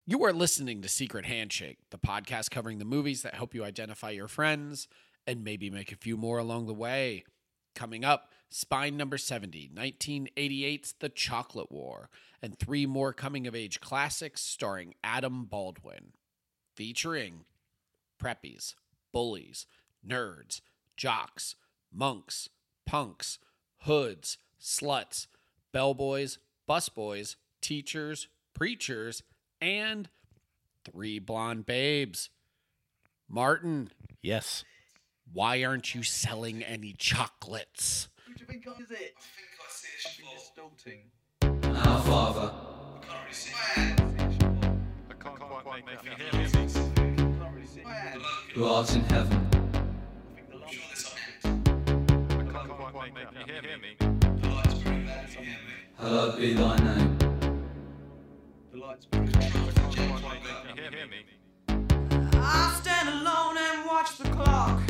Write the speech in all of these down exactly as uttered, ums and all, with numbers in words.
You are listening to Secret Handshake, the podcast covering the movies that help you identify your friends and maybe make a few more along the way. Coming up, Spine Number seventy, nineteen eighty-eight's The Chocolate War, and three more coming-of-age classics starring Adam Baldwin. Featuring preppies, bullies, nerds, jocks, monks, punks, hoods, sluts, bellboys, busboys, teachers, preachers, and three blonde babes. Martin. Yes. Why aren't you selling any chocolates? Who do you think is it? I think I see a You're spot. stalking. Our Father. I can't really see I it. I can't quite make you hear me. can't really see. I Who art in heaven. think the I'm light. sure there's something. I can't quite make you hear me. The light's very bad if you hear me. Hallowed be thy name. The light's very I bad. can't quite make you hear me. I stand alone and watch the clock.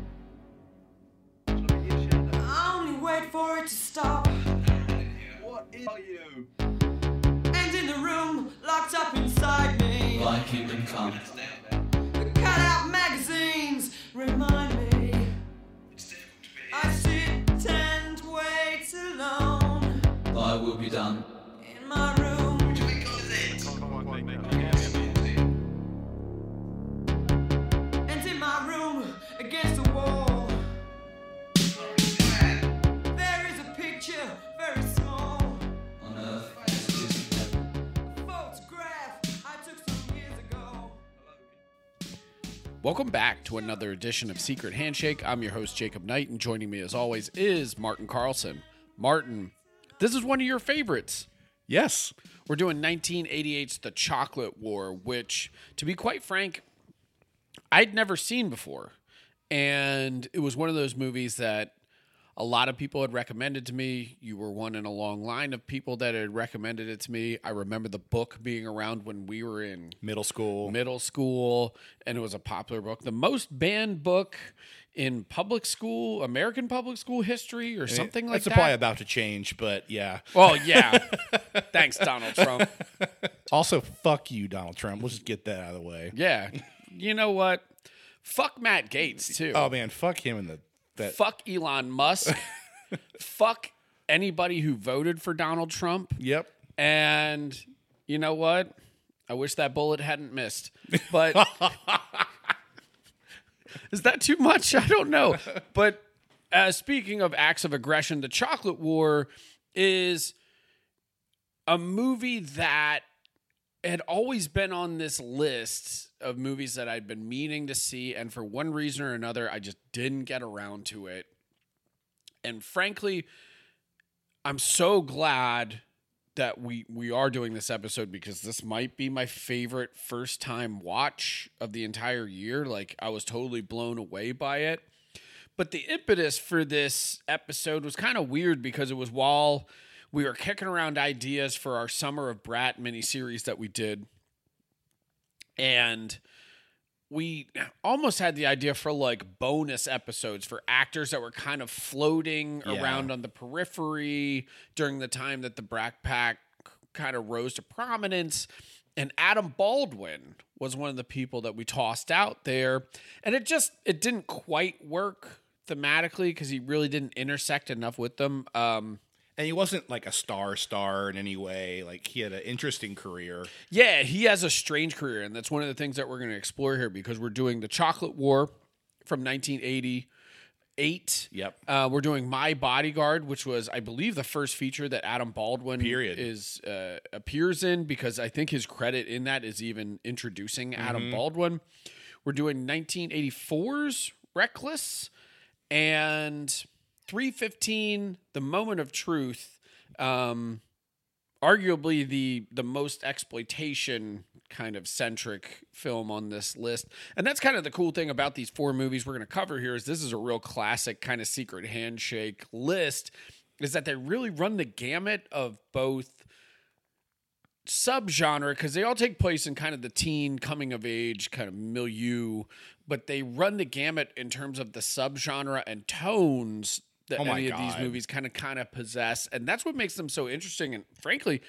Look at your shadow. I only wait for it to stop. What is are you? And in the room, locked up inside me, Thy kingdom come. the cutout magazines remind me. It's difficult to be I sit and wait alone Thy will be done. in my room. Who do you think is it? I can't quite make you hear me. And in my room, against the wall, I can't really see it. there is a picture, very small. On earth as it is in heaven. Photograph I took some years ago. Welcome back to another edition of Secret Handshake. I'm your host, Jacob Knight, and joining me as always is Martin Carlson. Martin, this is one of your favorites. Yes. We're doing nineteen eighty-eight's The Chocolate War, which, to be quite frank, I'd never seen before. And it was one of those movies that a lot of people had recommended to me. You were one in a long line of people that had recommended it to me. I remember the book being around when we were in Middle school. middle school, and it was a popular book. The most banned book in public school, American public school history, or something like That's that. probably about to change, but yeah. Well, yeah. Thanks, Donald Trump. Also, fuck you, Donald Trump. We'll just get that out of the way. Yeah. You know what? Fuck Matt Gaetz, too. Oh man, fuck him and the that. Fuck Elon Musk. Fuck anybody who voted for Donald Trump. Yep. And you know what? I wish that bullet hadn't missed. But is that too much? I don't know. But uh, speaking of acts of aggression, The Chocolate War is a movie that had always been on this list of movies that I'd been meaning to see, and for one reason or another, I just didn't get around to it. And frankly, I'm so glad that we we are doing this episode, because this might be my favorite first time watch of the entire year. Like, I was totally blown away by it. But the impetus for this episode was kind of weird, because it was while we were kicking around ideas for our Summer of Brat miniseries that we did. And we almost had the idea for like bonus episodes for actors that were kind of floating Yeah. around on the periphery during the time that the Brat Pack kind of rose to prominence. And Adam Baldwin was one of the people that we tossed out there. And it just, it didn't quite work thematically, because he really didn't intersect enough with them. Um, And he wasn't like a star star in any way. Like, he had an interesting career. Yeah, he has a strange career, and that's one of the things that we're going to explore here, because we're doing The Chocolate War from nineteen eighty-eight. Yep. Uh, we're doing My Bodyguard, which was, I believe, the first feature that Adam Baldwin Period. is uh, appears in, because I think his credit in that is even introducing Adam Baldwin. We're doing nineteen eighty-four's Reckless, and three fifteen, The Moment of Truth, um, arguably the the most exploitation kind of centric film on this list. And that's kind of the cool thing about these four movies we're going to cover here, is this is a real classic kind of Secret Handshake list, is that they really run the gamut of both subgenre, because they all take place in kind of the teen coming of age kind of milieu, but they run the gamut in terms of the subgenre and tones that Oh my any of these God. movies kind of kind of possess. And that's what makes them so interesting. And frankly,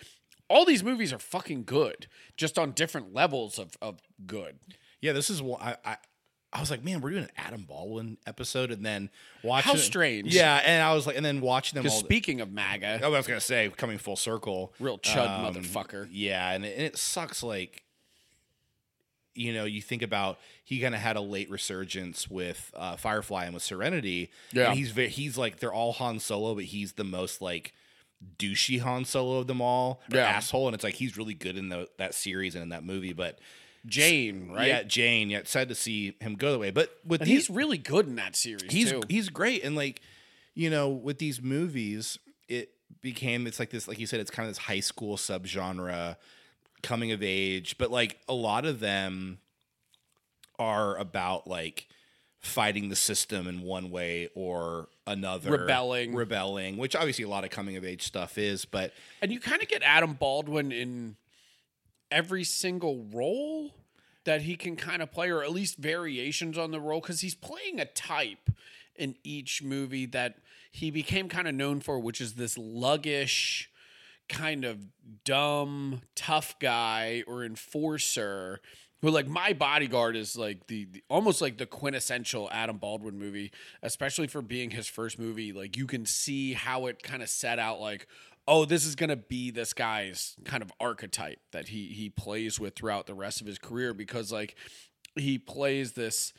all these movies are fucking good, just on different levels of, of good. Yeah, this is what I, I I was like, man, we're doing an Adam Baldwin episode, and then watching How strange. Yeah, and I was like, and then watching them Because all. speaking of MAGA, I was gonna say, coming full circle, real chud um, motherfucker. Yeah, and it, and it sucks. Like, you know, you think about he kind of had a late resurgence with uh, Firefly and with Serenity. Yeah. and he's ve- he's like they're all Han Solo, but he's the most like douchey Han Solo of them all, or Yeah. asshole. And it's like he's really good in the, that series and in that movie, but. Jane, right? Yeah, Jane. Yeah, it's sad to see him go the way, but with And these, he's really good in that series, he's too. he's great, and like, you know, with these movies, it became it's like this, like you said, it's kind of this high school subgenre, coming of age, but like a lot of them are about like fighting the system in one way or another, Rebelling. rebelling, which obviously a lot of coming of age stuff is, but And you kind of get Adam Baldwin in every single role that he can kind of play, or at least variations on the role, because he's playing a type in each movie that he became kind of known for, which is this luggish, kind of dumb, tough guy or enforcer. Who, like, My Bodyguard is like the, the almost like the quintessential Adam Baldwin movie, especially for being his first movie. Like, you can see how it kind of set out, like, oh, this is going to be this guy's kind of archetype that he he plays with throughout the rest of his career, because like he plays this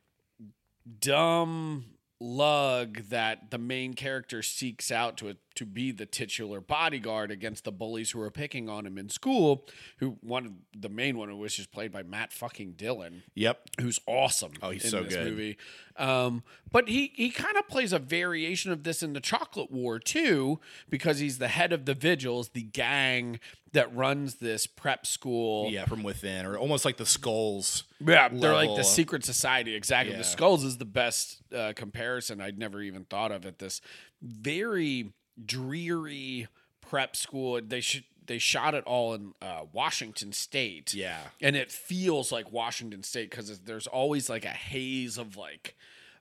dumb lug that the main character seeks out to to be the titular bodyguard against the bullies who are picking on him in school, who one the main one, which is played by Matt fucking Dillon, yep, who's awesome. Oh, he's in so this good. movie. Um, but he he kind of plays a variation of this in the Chocolate War too, because he's the head of the Vigils, the gang that runs this prep school. yeah, from within, or almost like the Skulls. Yeah, they're like level. the secret society. Exactly. Yeah. The Skulls is the best uh, comparison I'd never even thought of at this very dreary prep school. They should. They shot it all in uh, Washington State. Yeah. And it feels like Washington State because there's always like a haze of like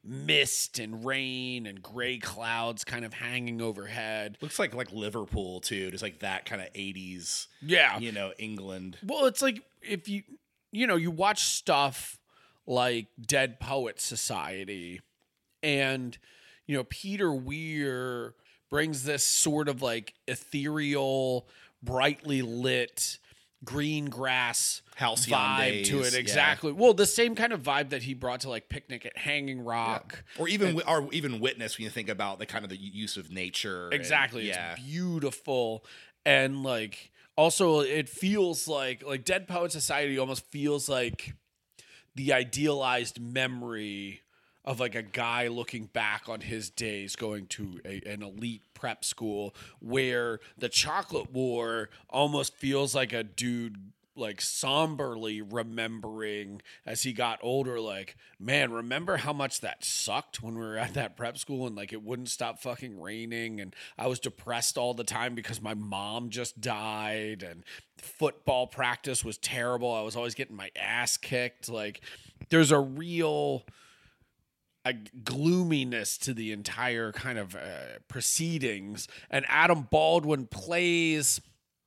mist and rain and gray clouds kind of hanging overhead. Looks like like Liverpool too, just like that kind of eighties, Yeah. you know, England. Well, it's like if you, you know, you watch stuff like Dead Poets Society, and, you know, Peter Weir brings this sort of like ethereal, brightly lit green grass Halcyon vibe to days, it. yeah. Exactly. Well, the same kind of vibe that he brought to like Picnic at Hanging Rock. Or even wi- or even Witness when you think about the kind of the use of nature. and- Exactly. yeah. It's beautiful. And like also it feels like like Dead Poet Society almost feels like the idealized memory of like a guy looking back on his days going to a, an elite prep school, where the Chocolate War almost feels like a dude like somberly remembering as he got older, like, man, remember how much that sucked when we were at that prep school and like it wouldn't stop fucking raining, and I was depressed all the time because my mom just died, and football practice was terrible. I was always getting my ass kicked. Like, there's a real a gloominess to the entire kind of uh, proceedings, and Adam Baldwin plays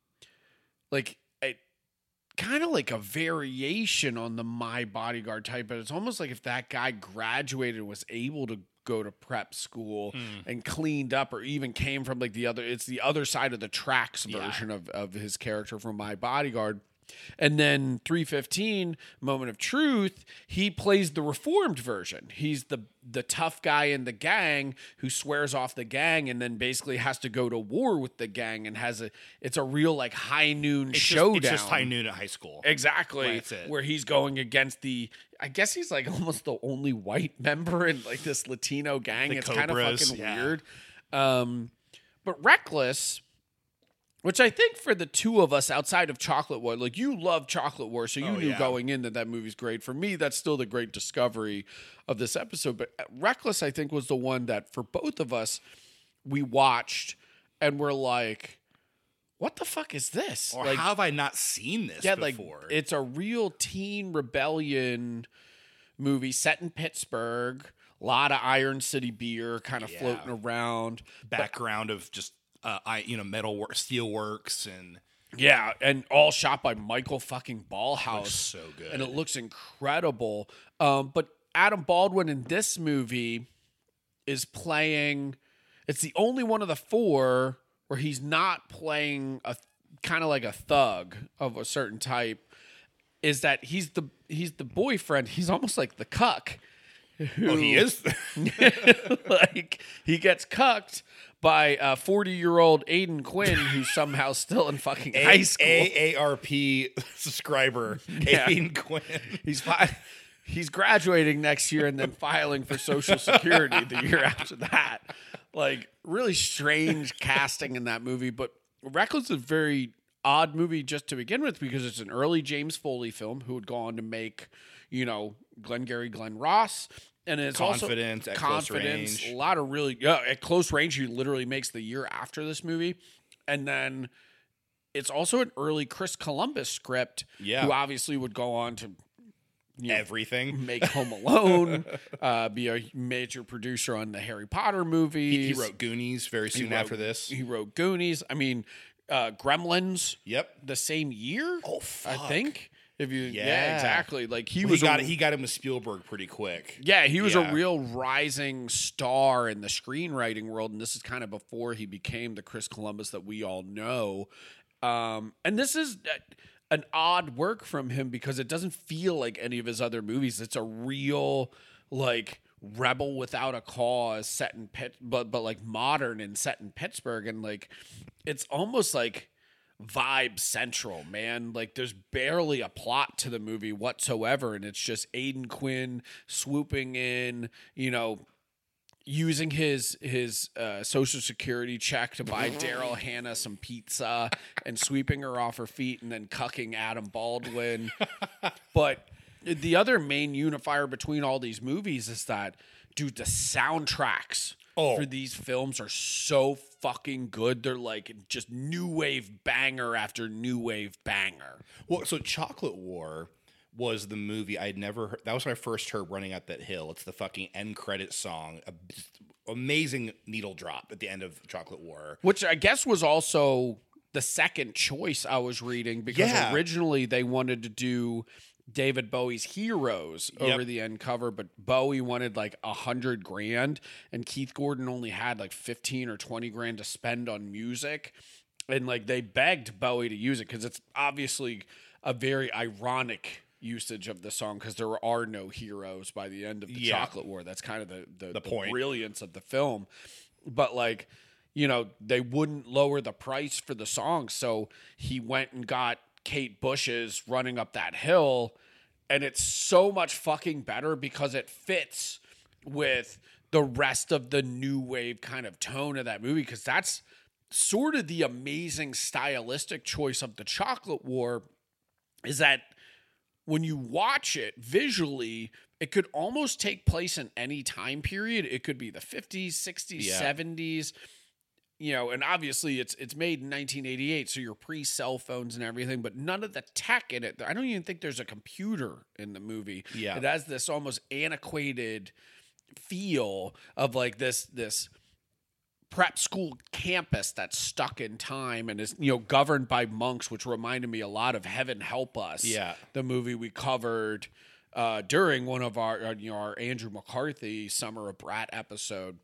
like a kind of like a variation on the My Bodyguard type, but it's almost like if that guy graduated and was able to go to prep school and cleaned up, or even came from like the other, it's the other side of the tracks version of, of his character from My Bodyguard. And then three fifteen, Moment of Truth, he plays the reformed version. He's the the tough guy in the gang who swears off the gang and then basically has to go to war with the gang, and has a it's a real like high noon It's just, showdown. it's just high noon at high school. Exactly. That's it. Where he's going against the, I guess he's like almost the only white member in like this Latino gang. The It's kind of Cobras, fucking yeah. weird. Um, but Reckless, which I think for the two of us outside of Chocolate War, like you love Chocolate War, so you Oh, knew yeah. going in that that movie's great. For me, that's still the great discovery of this episode. But Reckless, I think, was the one that for both of us, we watched and we're like, what the fuck is this? Or like, how have I not seen this yeah, before? like it's a real teen rebellion movie set in Pittsburgh. A lot of Iron City beer kind of Yeah. floating around. Background of just uh, I you know metal work, steel works, and Yeah, and all shot by Michael fucking Ballhaus. Looks so good. And it looks incredible. Um, but Adam Baldwin in this movie is playing, it's the only one of the four where he's not playing a kind of like a thug of a certain type, is that he's the he's the boyfriend. He's almost like the cuck. Who, Oh, he is. like he gets cucked by a forty-year-old Aiden Quinn who's somehow still in fucking high school. A A R P subscriber, Yeah. Aiden Quinn. He's fi- he's graduating next year and then filing for Social Security the year after that. Like really strange casting in that movie, but Reckless is a very odd movie just to begin with because it's an early James Foley film who would go on to make, you know, Glengarry Glen Ross. And it's Confidence, also At Close confidence, Range. a lot of really yeah, at Close Range. He literally makes the year after this movie, and then it's also an early Chris Columbus script. Yeah. Who obviously would go on to you know, Everything. make Home Alone, uh, be a major producer on the Harry Potter movies. He wrote Goonies very He soon wrote- after this. He wrote Goonies. I mean, uh, Gremlins. Yep. The same year. Oh, I fuck. think. If you yeah, Yeah. exactly. Like he He was got a, he got him to Spielberg pretty quick. Yeah, he was Yeah. a real rising star in the screenwriting world, and this is kind of before he became the Chris Columbus that we all know. Um, and this is uh, an odd work from him because it doesn't feel like any of his other movies. It's a real like rebel without a cause set in Pitt, but but like modern and set in Pittsburgh, and like it's almost like vibe central, man. Like there's barely a plot to the movie whatsoever, and it's just Aiden Quinn swooping in, you know, using his his uh, social security check to buy Daryl Hannah some pizza and sweeping her off her feet and then cucking Adam Baldwin. But the other main unifier between all these movies is that, dude, the soundtracks Oh. for these films are so fucking good. They're like just new wave banger after new wave banger. Well, so Chocolate War was the movie I'd never heard. That was when I first heard Running Up That Hill. It's the fucking end credit song. A, amazing needle drop at the end of Chocolate War. Which I guess was also the second choice I was reading because Yeah. originally they wanted to do David Bowie's Heroes over Yep. the end cover, but Bowie wanted like a hundred grand and Keith Gordon only had like fifteen or twenty grand to spend on music. And like they begged Bowie to use it because it's obviously a very ironic usage of the song because there are no heroes by the end of the Yeah. Chocolate War. That's kind of the, the, The the point. brilliance of the film. But like, you know, they wouldn't lower the price for the song. So he went and got Kate Bush's Running Up That Hill. And it's so much fucking better because it fits with the rest of the new wave kind of tone of that movie. Because that's sort of the amazing stylistic choice of the Chocolate War is that when you watch it visually, it could almost take place in any time period. It could be the fifties, sixties, Yeah. seventies, you know, and obviously it's it's made in nineteen eighty-eight, so you're pre-cell phones and everything, but none of the tech in it. I don't even think there's a computer in the movie. Yeah. It has this almost antiquated feel of like this this prep school campus that's stuck in time and is, you know, governed by monks, which reminded me a lot of Heaven Help Us. Yeah. The movie we covered uh, during one of our, uh, you know, our Andrew McCarthy Summer of Brat episode.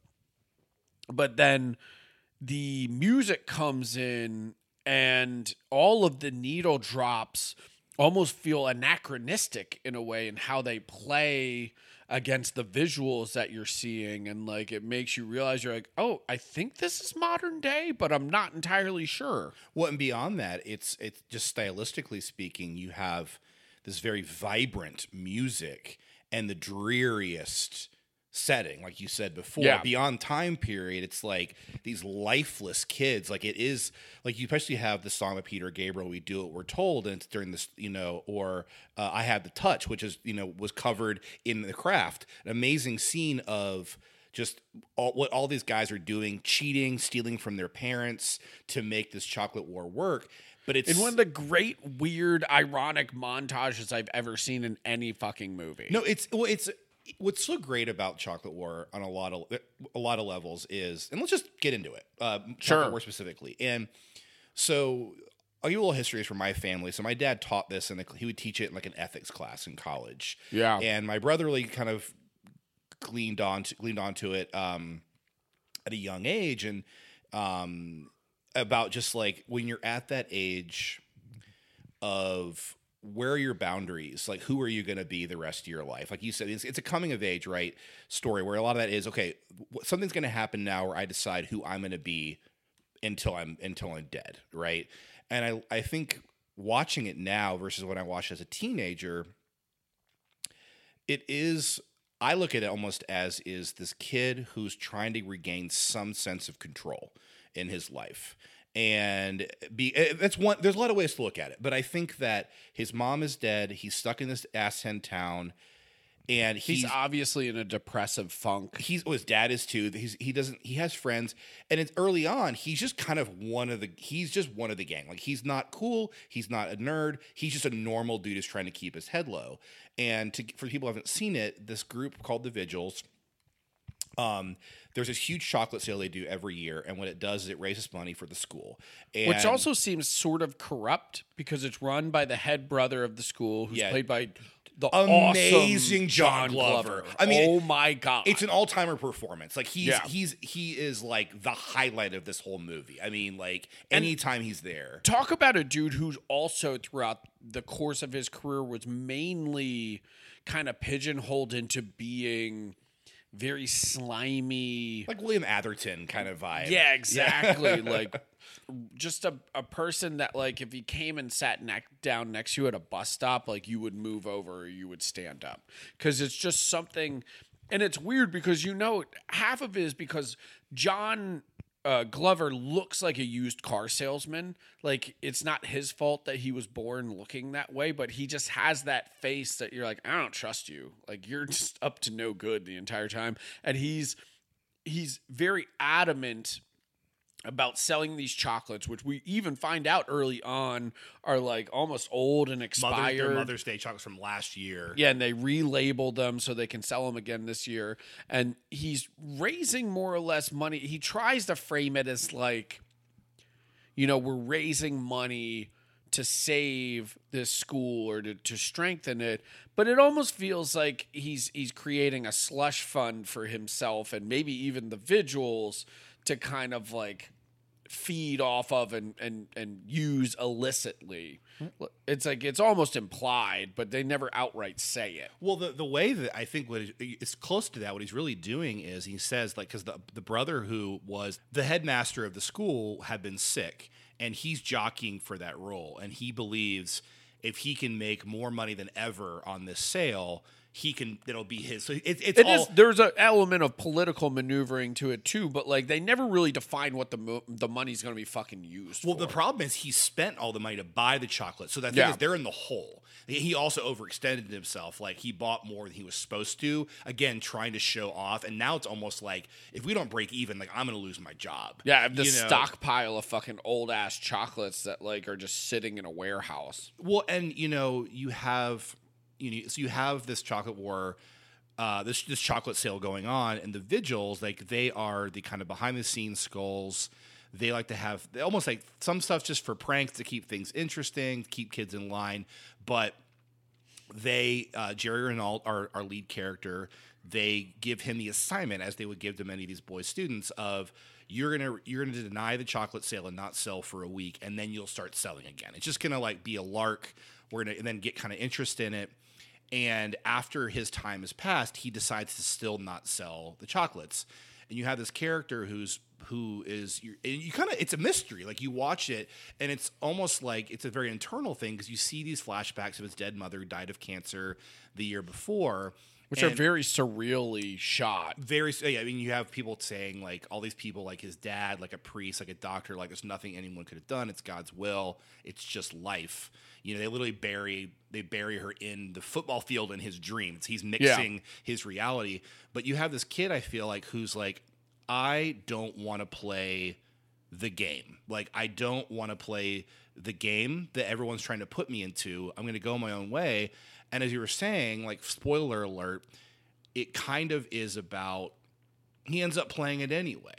But then the music comes in and all of the needle drops almost feel anachronistic in a way in how they play against the visuals that you're seeing, and like it makes you realize you're like, oh, I think this is modern day, but I'm not entirely sure. Well, and beyond that, it's it's just stylistically speaking, you have this very vibrant music and the dreariest setting, like you said before. Yeah. Beyond time period, it's like these lifeless kids. Like it is like you especially have the song by Peter Gabriel, "We Do What We're Told," and it's during this, you know, or uh, "I Had the Touch," which is, you know, was covered in The Craft. An amazing scene of just all, what all these guys are doing, cheating, stealing from their parents to make this Chocolate War work. But it's In one of the great, weird, ironic montages I've ever seen in any fucking movie. no, it's well, it's what's so great about Chocolate War on a lot of a lot of levels is, and let's just get into it. Uh, Chocolate Sure. War specifically, and so I'll give you a little history from my family. So my dad taught this, and he would teach it in like an ethics class in college. Yeah. And my brother really kind of gleaned on to, gleaned onto it um, at a young age, and um, about just like when you're at that age of where are your boundaries? Like, who are you going to be the rest of your life? Like you said, it's, it's a coming of age, right? Story where a lot of that is, okay, w- something's going to happen now where I decide who I'm going to be until I'm until I'm dead, right? And I I think watching it now versus when I watched it as a teenager, it is, I look at it almost as is this kid who's trying to regain some sense of control in his life. And be that's one, there's a lot of ways to look at it, but I think that his mom is dead. He's stuck in this ass end town, and he's, He's obviously in a depressive funk. he's oh, his dad is too. He's he doesn't he has friends, and it's early on. He's just kind of one of the he's just one of the gang. Like, he's not cool. He's not a nerd. He's just a normal dude who's trying to keep his head low. And to, for people who haven't seen it, this group called the Vigils. Um, there's this huge chocolate sale they do every year, and what it does is it raises money for the school. And Which also seems sort of corrupt because it's run by the head brother of the school, who's Yeah. played by the Amazing awesome John Glover. I mean, oh my god, it's an all-timer performance. Like, he's Yeah. he's he is like the highlight of this whole movie. I mean, like, anytime he's there. talk about a dude who's also throughout the course of his career was mainly kind of pigeonholed into being very slimy. Like William Atherton kind of vibe. Yeah, exactly. Like, just a, a person that, like, if he came and sat neck down next to you at a bus stop, like, you would move over or you would stand up. Because it's just something, and it's weird because, you know, half of it is because John uh, Glover looks like a used car salesman. Like, it's not his fault that he was born looking that way, but he just has that face that you're like, I don't trust you. Like, you're just up to no good the entire time. And he's he's very adamant about selling these chocolates, which we even find out early on are like almost old and Mother, expired. their Mother's Day chocolates from last year. Yeah, and they relabeled them so they can sell them again this year. And he's raising more or less money. He tries to frame it as like, you know, we're raising money to save this school or to, to strengthen it. But it almost feels like he's he's creating a slush fund for himself and maybe even the Vigils to kind of like feed off of and, and, and use illicitly. It's like, it's almost implied, but they never outright say it. Well, the the way that I think what is close to that, what he's really doing is he says, like, because the, the brother who was the headmaster of the school had been sick, and he's jockeying for that role. And he believes if he can make more money than ever on this sale, he can, it'll be his. So it, it's It all, is, there's an element of political maneuvering to it too, but like they never really define what the mo- the money's going to be fucking used well, for. the problem is he spent all the money to buy the chocolate. So that thing Yeah. is, they're in the hole. He also overextended himself. Like, he bought more than he was supposed to, again, trying to show off. And now it's almost like, if we don't break even, like, I'm going to lose my job. Yeah, I have this You know? stockpile of fucking old ass chocolates that like are just sitting in a warehouse. Well, and you know, you have, you know, so you have this chocolate war, uh, this this chocolate sale going on, and the Vigils, like, they are the kind of behind the scenes skulls. They like to have, they almost like some stuff just for pranks to keep things interesting, keep kids in line. But they, uh, Jerry Renault, our, our lead character, they give him the assignment, as they would give to many of these boys' students, of you're gonna you're gonna deny the chocolate sale and not sell for a week, and then you'll start selling again. It's just gonna like be a lark. We're gonna and then get kind of interest in it. And after his time has passed, he decides to still not sell the chocolates. And you have this character who's who is you, you kind of it's a mystery. Like, you watch it, and it's almost like it's a very internal thing because you see these flashbacks of his dead mother who died of cancer the year before, Which are and very surreally shot. very. Yeah, I mean, you have people saying like all these people, like his dad, like a priest, like a doctor, like there's nothing anyone could have done. It's God's will. It's just life. You know, they literally bury they bury her in the football field in his dreams. He's mixing his reality. But you have this kid, I feel like, who's like, I don't want to play the game. Like, I don't want to play the game that everyone's trying to put me into. I'm going to go my own way. And as you were saying, like, spoiler alert, it kind of is about, he ends up playing it anyway.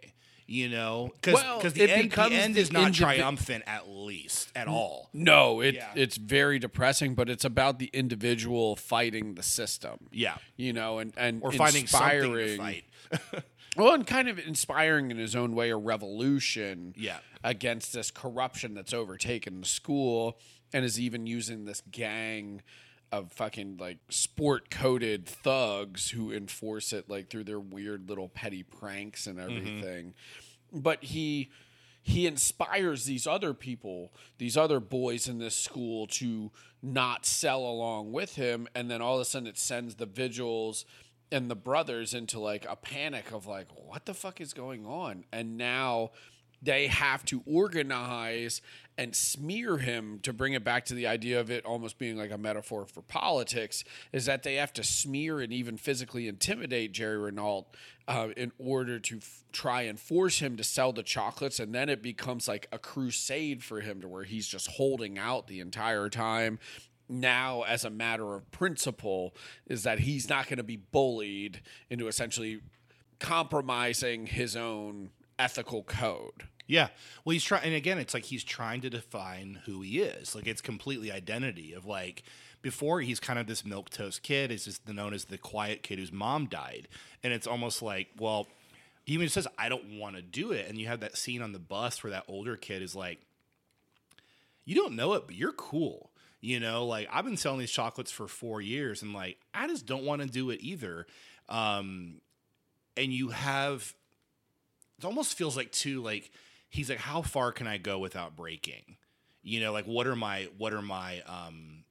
You know, because Well, the, it end, the becomes end the is not indivi- triumphant at least at all. No, it Yeah. it's very depressing, but it's about the individual fighting the system. Yeah. You know, and and Or finding something to inspiring- fight. Well, and kind of inspiring in his own way a revolution Yeah. against this corruption that's overtaken the school and is even using this gang of fucking like sport coded thugs who enforce it like through their weird little petty pranks and everything. But he he inspires these other people, these other boys in this school to not sell along with him, and then all of a sudden it sends the vigils and the brothers into like a panic of like, what the fuck is going on? And now they have to organize and smear him, to bring it back to the idea of it almost being like a metaphor for politics, is that they have to smear and even physically intimidate Jerry Renault uh, in order to f- try and force him to sell the chocolates. And then it becomes like a crusade for him, to where he's just holding out the entire time. Now, as a matter of principle, is that he's not going to be bullied into essentially compromising his own ethical code. Yeah. Well, he's trying, and again, it's like he's trying to define who he is. Like, it's completely identity of like, before he's kind of this milquetoast kid, is just known as the quiet kid whose mom died. And it's almost like, well, he even says, I don't want to do it. And you have that scene on the bus where that older kid is like, you don't know it, but you're cool. You know, like, I've been selling these chocolates for four years and like, I just don't want to do it either. Um, and you have, it almost feels like too, like, he's like, how far can I go without breaking? You know, like, what are my, what are my, um,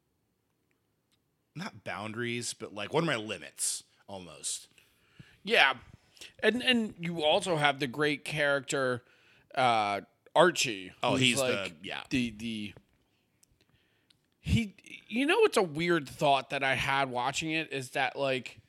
not boundaries, but like, what are my limits almost? Yeah. And and you also have the great character uh, Archie. Oh, who's he's the- like yeah. The the he you know, it's a weird thought that I had watching it, is that like,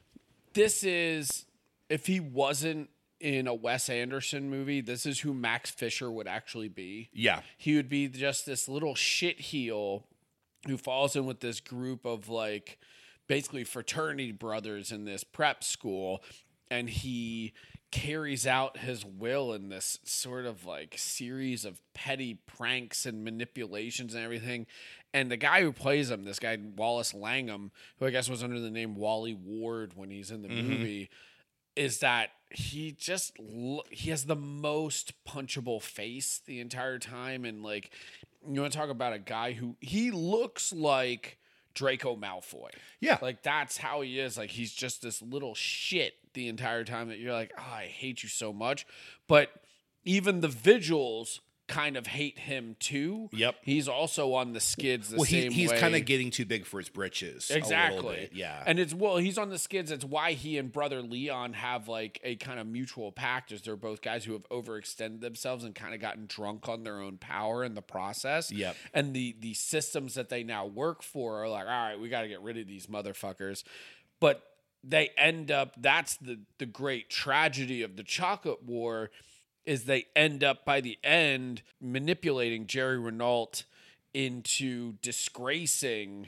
this is, if he wasn't in a Wes Anderson movie, this is who Max Fisher would actually be. Yeah. He would be just this little shit heel who falls in with this group of like basically fraternity brothers in this prep school, and he carries out his will in this sort of like series of petty pranks and manipulations and everything. And the guy who plays him, this guy Wallace Langham, who I guess was under the name Wally Ward when he's in the Mm-hmm. movie, is that he just lo- he has the most punchable face the entire time. And like, you want to talk about a guy who, he looks like Draco Malfoy. Yeah. Like, that's how he is. Like, he's just this little shit the entire time that you're like, oh, I hate you so much. But even the vigils kind of hate him too. Yep. He's also on the skids the Well, he, same he's way. kind of getting too big for his britches. a little Exactly. bit, yeah. And it's, well, he's on the skids. It's why he and brother Leon have like a kind of mutual pact, is they're both guys who have overextended themselves and kind of gotten drunk on their own power in the process. Yep. And the the systems that they now work for are like, all right, we got to get rid of these motherfuckers. But they end up, that's the the great tragedy of the Chocolate War, is they end up by the end manipulating Jerry Renault into disgracing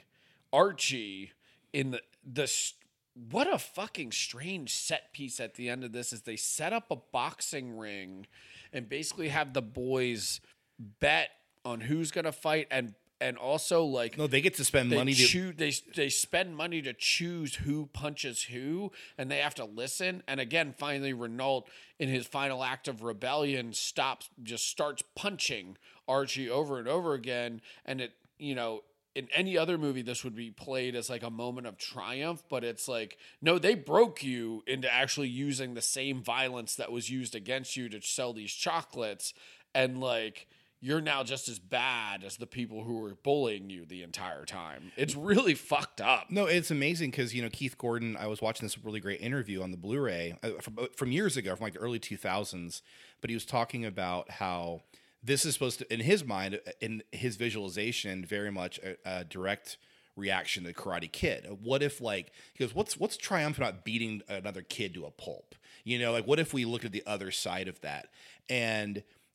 Archie in the the what a fucking strange set piece at the end of this is they set up a boxing ring and basically have the boys bet on who's gonna fight, and and also like No, they get to spend they money to. choo- they they spend money to choose who punches who, and they have to listen. And again, finally, Renault, in his final act of rebellion, stops, just starts punching Archie over and over again. And it, you know, in any other movie, this would be played as like a moment of triumph, but it's like, no, they broke you into actually using the same violence that was used against you to sell these chocolates, and like, you're now just as bad as the people who were bullying you the entire time. It's really fucked up. No, it's amazing because, you know, Keith Gordon, I was watching this really great interview on the Blu-ray uh, from, from years ago, from like the early two thousands, but he was talking about how this is supposed to, in his mind, in his visualization, very much a, a direct reaction to Karate Kid. What if, like, he goes, what's what's triumphant about beating another kid to a pulp? You know, like, what if we look at the other side of that? And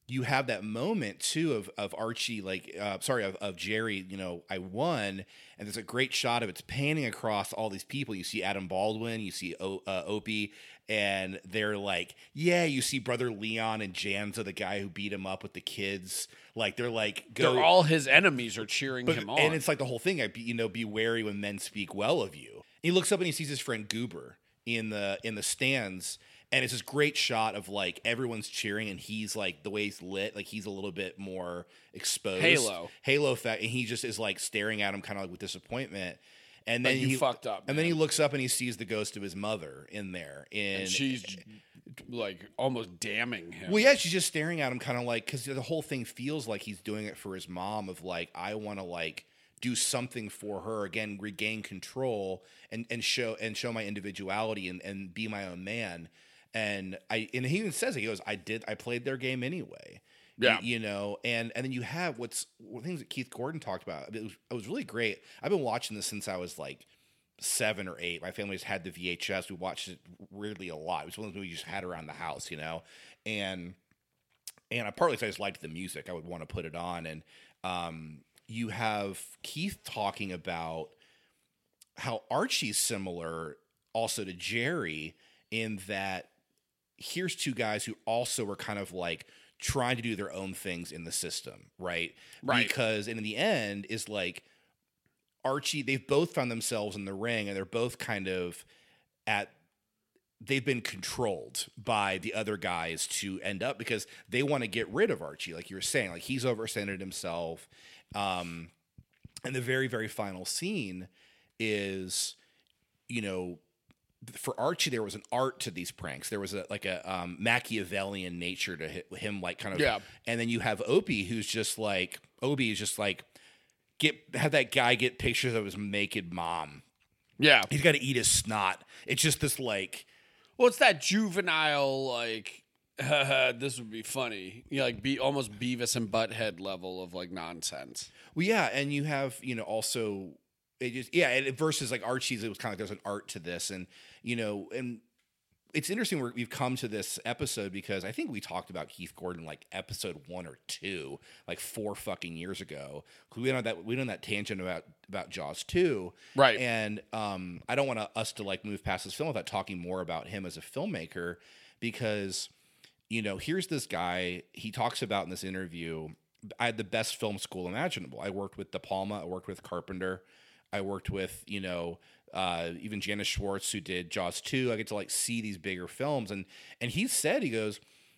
you have that moment too of of Archie, like uh, sorry, of, of Jerry. You know, I won, and there's a great shot of it's panning across all these people. You see Adam Baldwin, you see o- uh, Opie, and they're like, yeah. You see Brother Leon and Janza, the guy who beat him up with the kids. Like they're like, go. They're all his enemies are cheering But- him on. And it's like the whole thing. I be, you know, be wary when men speak well of you. He looks up and he sees his friend Goober in the in the stands. And it's this great shot of like everyone's cheering, and he's like the way he's lit, like he's a little bit more exposed. Halo. Halo effect, and he just is like staring at him, kind of like with disappointment. And then Like, you he fucked up, And then he man. looks up and he sees the ghost of his mother in there. In, and she's like almost damning him. well, yeah, she's just staring at him, kind of like, because the whole thing feels like he's doing it for his mom. Of like, I want to like do something for her again, regain control, and and show and show my individuality, and and be my own man. And I and he even says it. He goes, "I did. I played their game anyway." Yeah. you, you know. And and then you have what's one things that Keith Gordon talked about. It was, it was really great. I've been watching this since I was like seven or eight. My family's had the V H S. We watched it weirdly a lot. It was one of those movies you just had around the house, you know. And and I partly because I just liked the music. I would want to put it on. And um, you have Keith talking about how Archie's similar also to Jerry in that here's two guys who also were kind of like trying to do their own things in the system, right? Right. Because and in the end is like Archie, they've both found themselves in the ring, and they're both kind of at they've been controlled by the other guys to end up because they want to get rid of Archie, like you were saying, like he's overextended himself. Um, and the very, very final scene is, you know, for Archie, there was an art to these pranks. There was a like a um, Machiavellian nature to hi- him, like kind of. Yeah. And then you have Opie, who's just like Opie is just like get have that guy get pictures of his naked mom. Yeah. He's got to eat his snot. It's just this like. Well, it's that juvenile, like, this would be funny. You know, like, be almost Beavis and Butthead level of, like, nonsense. Well, yeah, and you have, you know, also it just yeah, and versus like Archie's, it was kind of like there's an art to this, and you know, and it's interesting where we've come to this episode because I think we talked about Keith Gordon like episode one or two, like four fucking years ago. We went on that we went on that tangent about about Jaws two, Right. And um, I don't want to, us to like move past this film without talking more about him as a filmmaker because you know here's this guy he talks about in this interview. I had the best film school imaginable. I worked with De Palma. I worked with Carpenter. I worked with, you know, uh, even Janice Schwartz, who did Jaws two. I get to like see these bigger films. And and he said, he goes,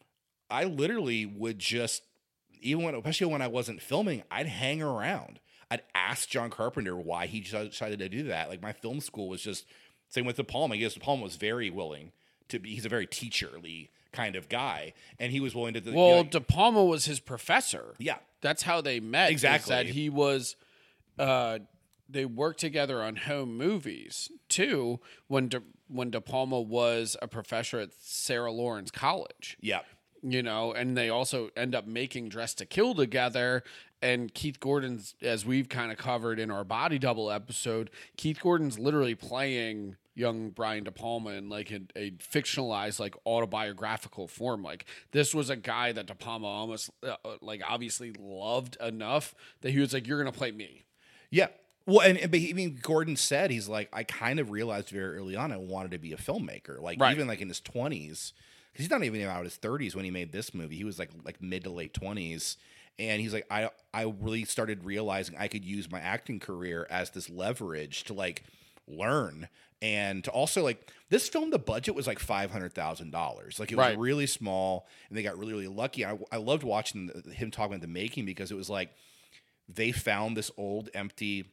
I literally would just, even when, especially when I wasn't filming, I'd hang around. I'd ask John Carpenter why he decided to do that. Like my film school was just, same with De Palma. I guess De Palma was very willing to be, he's a very teacherly kind of guy. And he was willing to, Well, you know, De Palma was his professor. yeah. That's how they met. is Exactly. That he was, uh, they worked together on home movies too. When De, when De Palma was a professor at Sarah Lawrence College, Yeah. you know, and they also end up making Dress to Kill together. And Keith Gordon's, as we've kind of covered in our Body Double episode, Keith Gordon's literally playing young Brian De Palma in like a, a fictionalized, like autobiographical form. Like this was a guy that De Palma almost uh, like obviously loved enough that he was like, "You're gonna play me." Yeah. Well, and, and but he- I mean, Gordon said he's like, I kind of realized very early on I wanted to be a filmmaker. Like Right. even like in his twenties, because he's not even out his thirties when he made this movie. He was like like mid to late twenties, and he's like, I I really started realizing I could use my acting career as this leverage to like learn and to also like this film. The budget was like five hundred thousand dollars. Like it was Right. really small, and they got really really lucky. I I loved watching the, him talking about the making because it was like they found this old empty.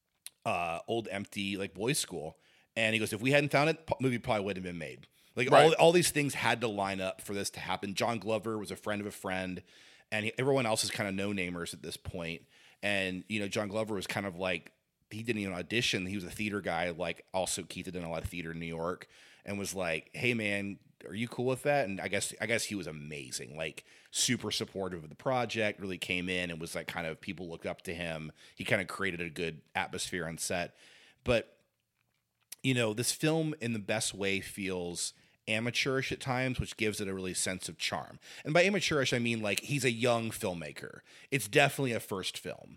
Uh, old empty like boys' school, and he goes, if we hadn't found it, the movie probably wouldn't have been made. Like all Right. all these things had to line up for this to happen. John Glover was a friend of a friend, and he, everyone else is kind of no namers at this point. And you know, John Glover was kind of like he didn't even audition. He was a theater guy. Like also Keith had done a lot of theater in New York, and was like, hey man, are you cool with that? And I guess I guess he was amazing, like super supportive of the project, really came in and was like kind of people looked up to him. He kind of created a good atmosphere on set. But you know, this film in the best way feels amateurish at times, which gives it a really sense of charm. And by amateurish, I mean like he's a young filmmaker. It's definitely a first film.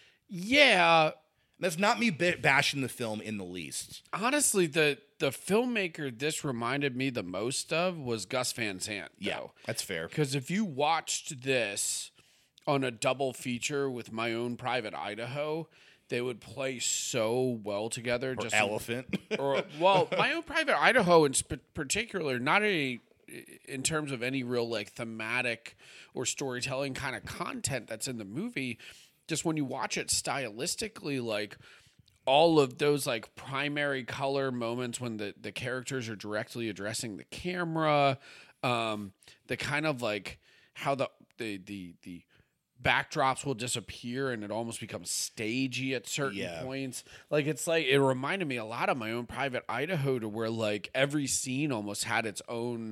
Yeah, That's not me b- bashing the film in the least. honestly, the the filmmaker this reminded me the most of was Gus Van Sant. Yeah, that's fair. Because if you watched this on a double feature with My Own Private Idaho, they would play so well together. Or just Elephant. or well, My Own Private Idaho in sp- particular, not a in terms of any real like thematic or storytelling kind of content that's in the movie. Just when you watch it stylistically, like all of those like primary color moments when the, the characters are directly addressing the camera, um, the kind of like how the the the the backdrops will disappear and it almost becomes stagey at certain Yeah. points. Like it's like it reminded me a lot of My Own Private Idaho, to where like every scene almost had its own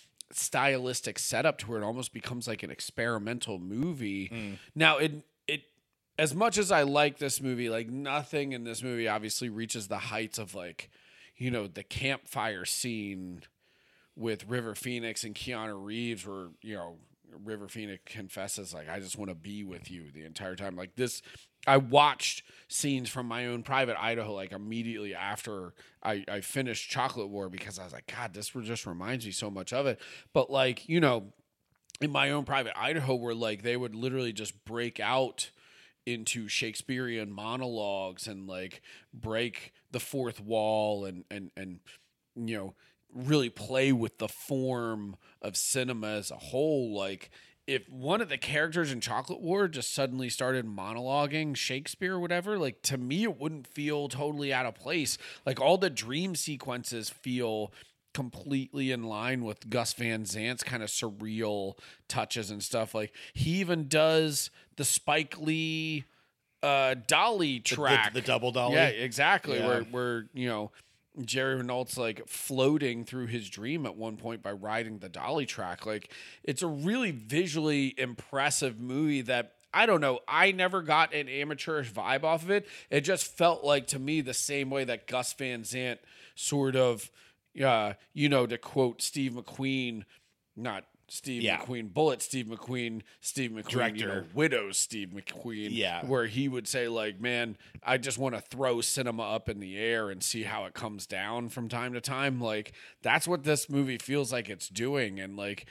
stylistic setup to where it almost becomes like an experimental movie. Now it it as much as I like this movie, like nothing in this movie obviously reaches the heights of like, you know, the campfire scene with River Phoenix and Keanu Reeves, where, you know, River Phoenix confesses like, I just want to be with you the entire time. Like this, I watched scenes from My Own Private Idaho like immediately after I, I finished Chocolate War, because I was like, God, this just reminds me so much of it. But like, you know, in My Own Private Idaho, where like they would literally just break out into Shakespearean monologues and like break the fourth wall and and and you know, really play with the form of cinema as a whole. Like if one of the characters in Chocolate War just suddenly started monologuing Shakespeare or whatever, like to me it wouldn't feel totally out of place. Like all the dream sequences feel completely in line with Gus Van Sant's kind of surreal touches and stuff. Like he even does the Spike Lee uh dolly track, the double dolly? Yeah, exactly. Yeah. Where where you know, Jerry Renault's like floating through his dream at one point by riding the dolly track. Like it's a really visually impressive movie that, I don't know, I never got an amateurish vibe off of it. It just felt like to me the same way that Gus Van Sant sort of, uh, you know, to quote Steve McQueen, not Steve Yeah. McQueen, Bullet Steve McQueen, Steve McQueen, Director. you know, Widows Steve McQueen, Yeah. where he would say like, man, I just want to throw cinema up in the air and see how it comes down from time to time. Like that's what this movie feels like it's doing. And like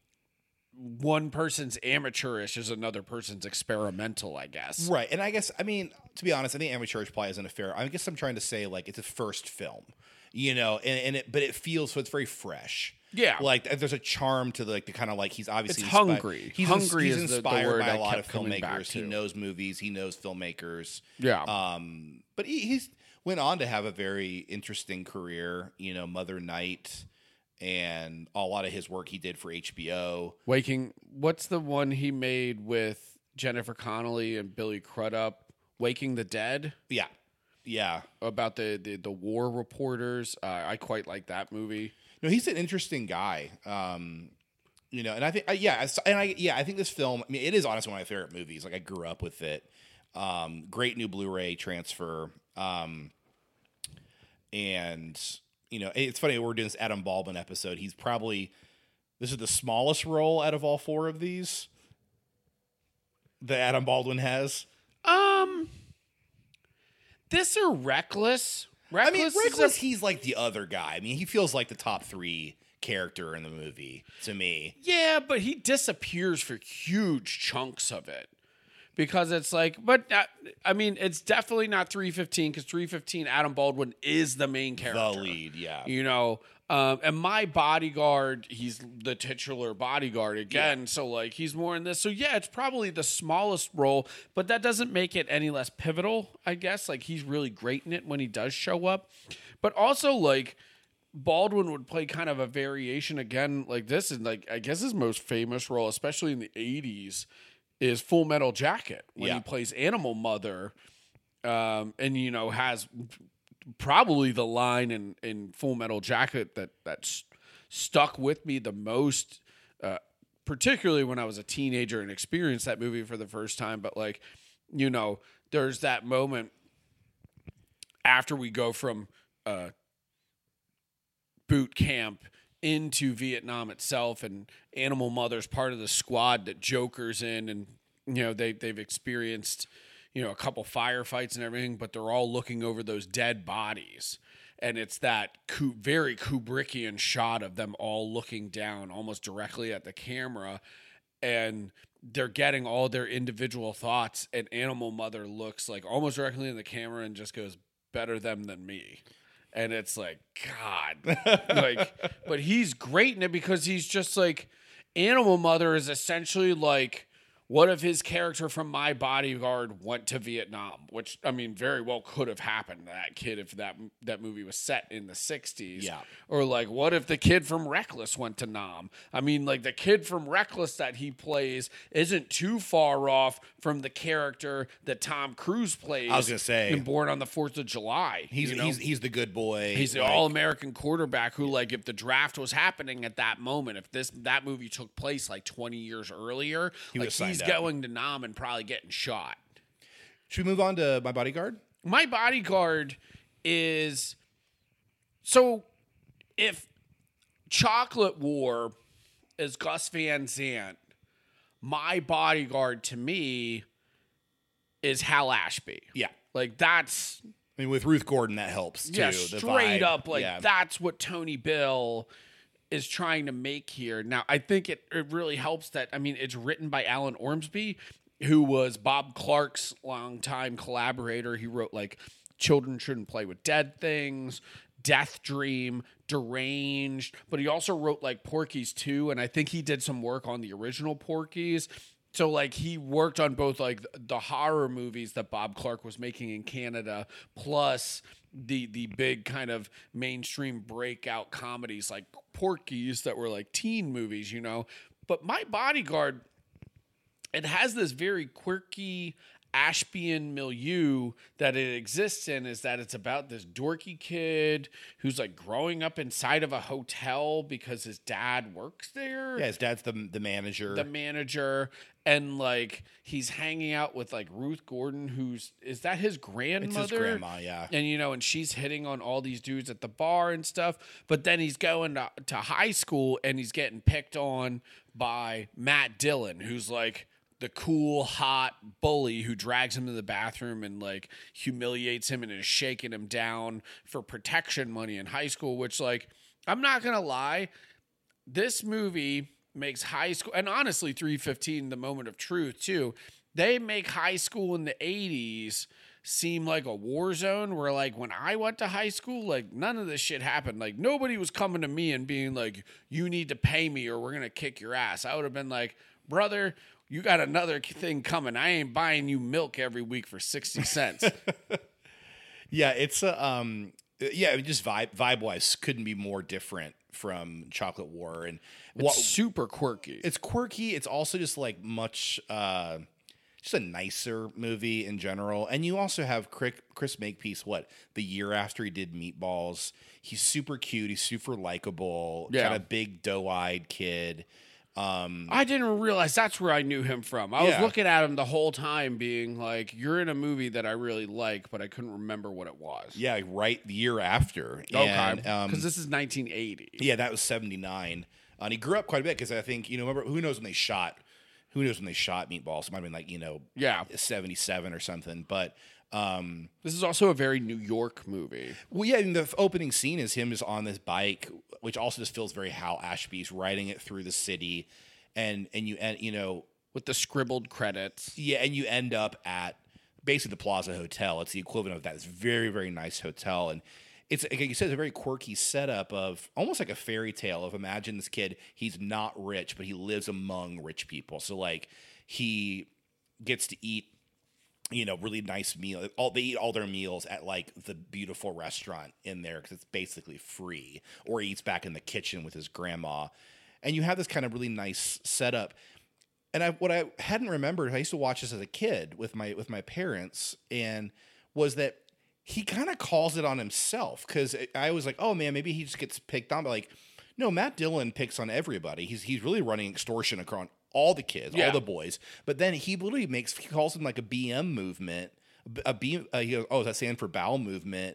one person's amateurish is another person's experimental, I guess. Right. And I guess, I mean, to be honest, I think amateurish probably isn't a fair. I guess I'm trying to say like it's a first film, you know, and, and it, but it feels, so it's very fresh. Yeah. Like there's a charm to the, like the kind of like he's obviously It's inspi- hungry. He's, Hungry he's is the- the inspired word by I a lot of kept coming back filmmakers. He to. knows movies. He knows filmmakers. Yeah. Um, but he, he's went on to have a very interesting career. You know, Mother Night, and a lot of his work he did for H B O. Waking, what's the one he made with Jennifer Connelly and Billy Crudup? Waking the Dead? Yeah, yeah. About the, the, the war reporters. Uh, I quite like that movie. No, he's an interesting guy. Um, you know, and I think, uh, yeah, and I, yeah, I think this film. I mean, it is honestly one of my favorite movies. Like, I grew up with it. Um, great new Blu-ray transfer. Um, and you know, it's funny we're doing this Adam Baldwin episode. He's probably this is the smallest role out of all four of these that Adam Baldwin has. Um, this or Reckless? I mean, Reckless, is a- Reckless, he's like the other guy. I mean, he feels like the top three character in the movie to me. Yeah, but he disappears for huge chunks of it. Because it's like, but uh, I mean, it's definitely not three fifteen, because three fifteen, Adam Baldwin is the main character. The lead, yeah. You know, um, and My Bodyguard, he's the titular bodyguard again. So, like, he's more in this. So, yeah, it's probably the smallest role, but that doesn't make it any less pivotal, I guess. Like, he's really great in it when he does show up. But also, like, Baldwin would play kind of a variation again, like this, and like I guess his most famous role, especially in the eighties, is Full Metal Jacket, when Yeah. he plays Animal Mother, um, and you know has probably the line in, in Full Metal Jacket that that's stuck with me the most, uh, particularly when I was a teenager and experienced that movie for the first time. But like, you know, there's that moment after we go from uh, boot camp into Vietnam itself, and Animal Mother's part of the squad that Joker's in, and you know they they've experienced you know a couple firefights and everything, but they're all looking over those dead bodies. And it's that Ku- very Kubrickian shot of them all looking down almost directly at the camera. And they're getting all their individual thoughts. And Animal Mother looks like almost directly in the camera and just goes, better them than me. And it's like, God. like, but he's great in it because he's just like, Animal Mother is essentially like, what if his character from My Bodyguard went to Vietnam? Which, I mean, very well could have happened to that kid if that that movie was set in the sixties. Yeah. Or, like, what if the kid from Reckless went to Nam? I mean, like, the kid from Reckless that he plays isn't too far off from the character that Tom Cruise plays. I was gonna say. in Born on the Fourth of July. He's you know? he's he's the good boy. He's the like- all-American quarterback who, like, if the draft was happening at that moment, if this that movie took place like twenty years earlier, He like would've signed he's up. going to Nam and probably getting shot. Should we move on to My Bodyguard? My Bodyguard is so if Chocolate War is Gus Van Sant, My Bodyguard to me is Hal Ashby. Yeah. Like that's I mean, with Ruth Gordon, that helps too. Yeah, the straight vibe. up, like yeah. that's what Tony Bill is trying to make here. Now, I think it, it really helps that, I mean, it's written by Alan Ormsby, who was Bob Clark's longtime collaborator. He wrote, like, Children Shouldn't Play with Dead Things, Death Dream, Deranged, but he also wrote, like, Porky's two, and I think he did some work on the original Porky's. So, like, he worked on both, like, the horror movies that Bob Clark was making in Canada, plus the the big kind of mainstream breakout comedies like Porky's that were, like, teen movies, you know? But My Bodyguard, it has this very quirky Ashbian milieu that it exists in, is that it's about this dorky kid who's like growing up inside of a hotel because his dad works there. Yeah, his dad's the the manager. The manager, and like he's hanging out with like Ruth Gordon, who's is that his grandmother? It's his grandma, yeah. And you know, and she's hitting on all these dudes at the bar and stuff. But then he's going to, to high school and he's getting picked on by Matt Dillon, who's like the cool, hot bully who drags him to the bathroom and like humiliates him and is shaking him down for protection money in high school, which, like, I'm not going to lie, this movie makes high school, and honestly, three fifteen, The Moment of Truth, too, they make high school in the eighties seem like a war zone where, like, when I went to high school, like, none of this shit happened. Like, nobody was coming to me and being like, you need to pay me or we're going to kick your ass. I would have been like, brother, you got another thing coming. I ain't buying you milk every week for sixty cents. Yeah, it's a um, yeah, just vibe vibe wise couldn't be more different from Chocolate War, and It's what super quirky. it's quirky. It's also just like much uh, just a nicer movie in general. And you also have Chris, Chris Makepeace. What the year after he did Meatballs, he's super cute. He's super likable. Yeah. Kind of big doe eyed kid. Um, I didn't realize that's where I knew him from. I Yeah. was looking at him the whole time being like, you're in a movie that I really like, but I couldn't remember what it was. yeah, right the year after. Okay. And, Because um, this is nineteen eighty. Yeah, that was seventy-nine. Uh, and he grew up quite a bit because I think, you know, remember, who knows when they shot, who knows when they shot Meatballs? It might have been like, you know, Yeah. seventy-seven or something. But, um, This is also a very New York movie. well, yeah, and the f- opening scene is him just on this bike, which also just feels very Hal Ashby's riding it through the city. And, and you, and, you know, With the scribbled credits. yeah, and you end up at basically the Plaza Hotel. It's the equivalent of that. It's a very, very nice hotel. And it's, like you said, it's a very quirky setup of almost like a fairy tale of imagine this kid, he's not rich, but he lives among rich people. So, like, he gets to eat, you know, really nice meal. All they eat all their meals at like the beautiful restaurant in there because it's basically free. Or he eats back in the kitchen with his grandma. And you have this kind of really nice setup. And I, what I hadn't remembered, I used to watch this as a kid with my with my parents, and was that he kind of calls it on himself because I was like, oh man, maybe he just gets picked on. But like, no, Matt Dillon picks on everybody. He's he's really running extortion across all the kids, Yeah. all the boys. But then he literally makes he calls him like a B M movement, a B. Uh, he goes, oh, does that stand for bowel movement?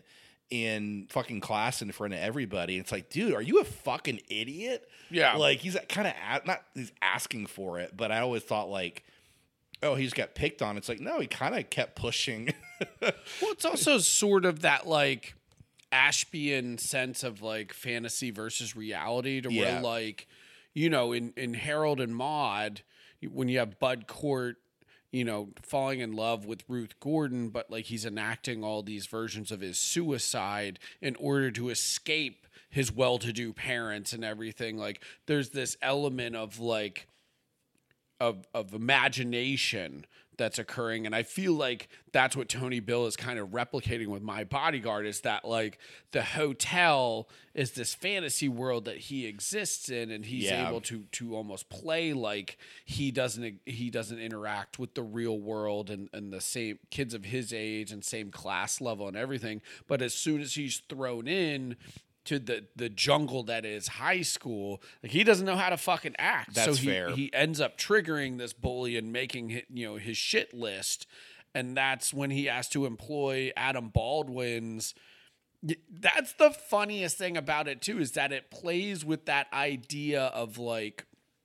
in fucking class in front of everybody. It's like, dude, are you a fucking idiot? Yeah. Like he's kind of not he's asking for it, but I always thought like, oh, he just got picked on. It's like, no, he kind of kept pushing. Well, it's also sort of that like Ashbean sense of like fantasy versus reality to Yeah. where like, you know, in, in Harold and Maude, when you have Bud Cort, you know, falling in love with Ruth Gordon, but like he's enacting all these versions of his suicide in order to escape his well-to-do parents and everything. Like there's this element of like, of of imagination that's occurring, and I feel like that's what Tony Bill is kind of replicating with My Bodyguard, is that like the hotel is this fantasy world that he exists in, and he's Yeah. able to to almost play like he doesn't he doesn't interact with the real world and and the same kids of his age and same class level and everything. But as soon as he's thrown in to the the jungle that is high school, like he doesn't know how to fucking act. That's so he, fair. he ends up triggering this bully and making hi- you know his shit list, and that's when he has to employ Adam Baldwin's. That's the funniest thing about it too, is that it plays with that idea of like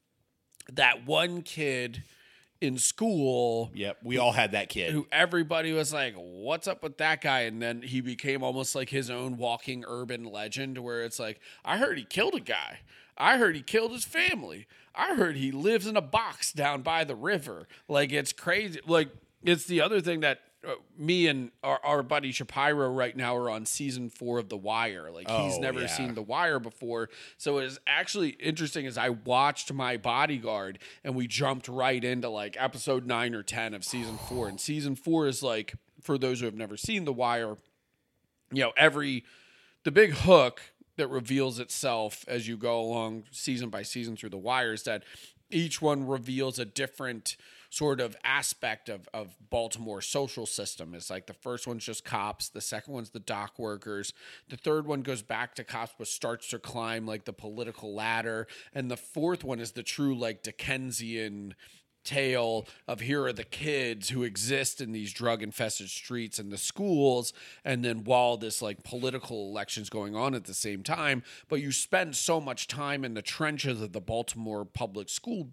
that one kid in school. Yep, we all had that kid. Who everybody was like, what's up with that guy? And then he became almost like his own walking urban legend, where it's like, I heard he killed a guy. I heard he killed his family. I heard he lives in a box down by the river. Like, it's crazy. Like, it's the other thing that uh, me and our, our buddy Shapiro right now are on season four of The Wire. Like, he's Oh, never yeah. seen The Wire before. So it is actually interesting as I watched My Bodyguard and we jumped right into like episode nine or ten of season four. And season four is like, for those who have never seen The Wire, you know, every, the big hook that reveals itself as you go along season by season through The Wire is that each one reveals a different sort of aspect of, of Baltimore's social system. It's like the first one's just cops. The second one's the dock workers. The third one goes back to cops, but starts to climb like the political ladder. And the fourth one is the true like Dickensian tale of here are the kids who exist in these drug infested streets and the schools, and then while this like political election's going on at the same time, but you spend so much time in the trenches of the Baltimore public school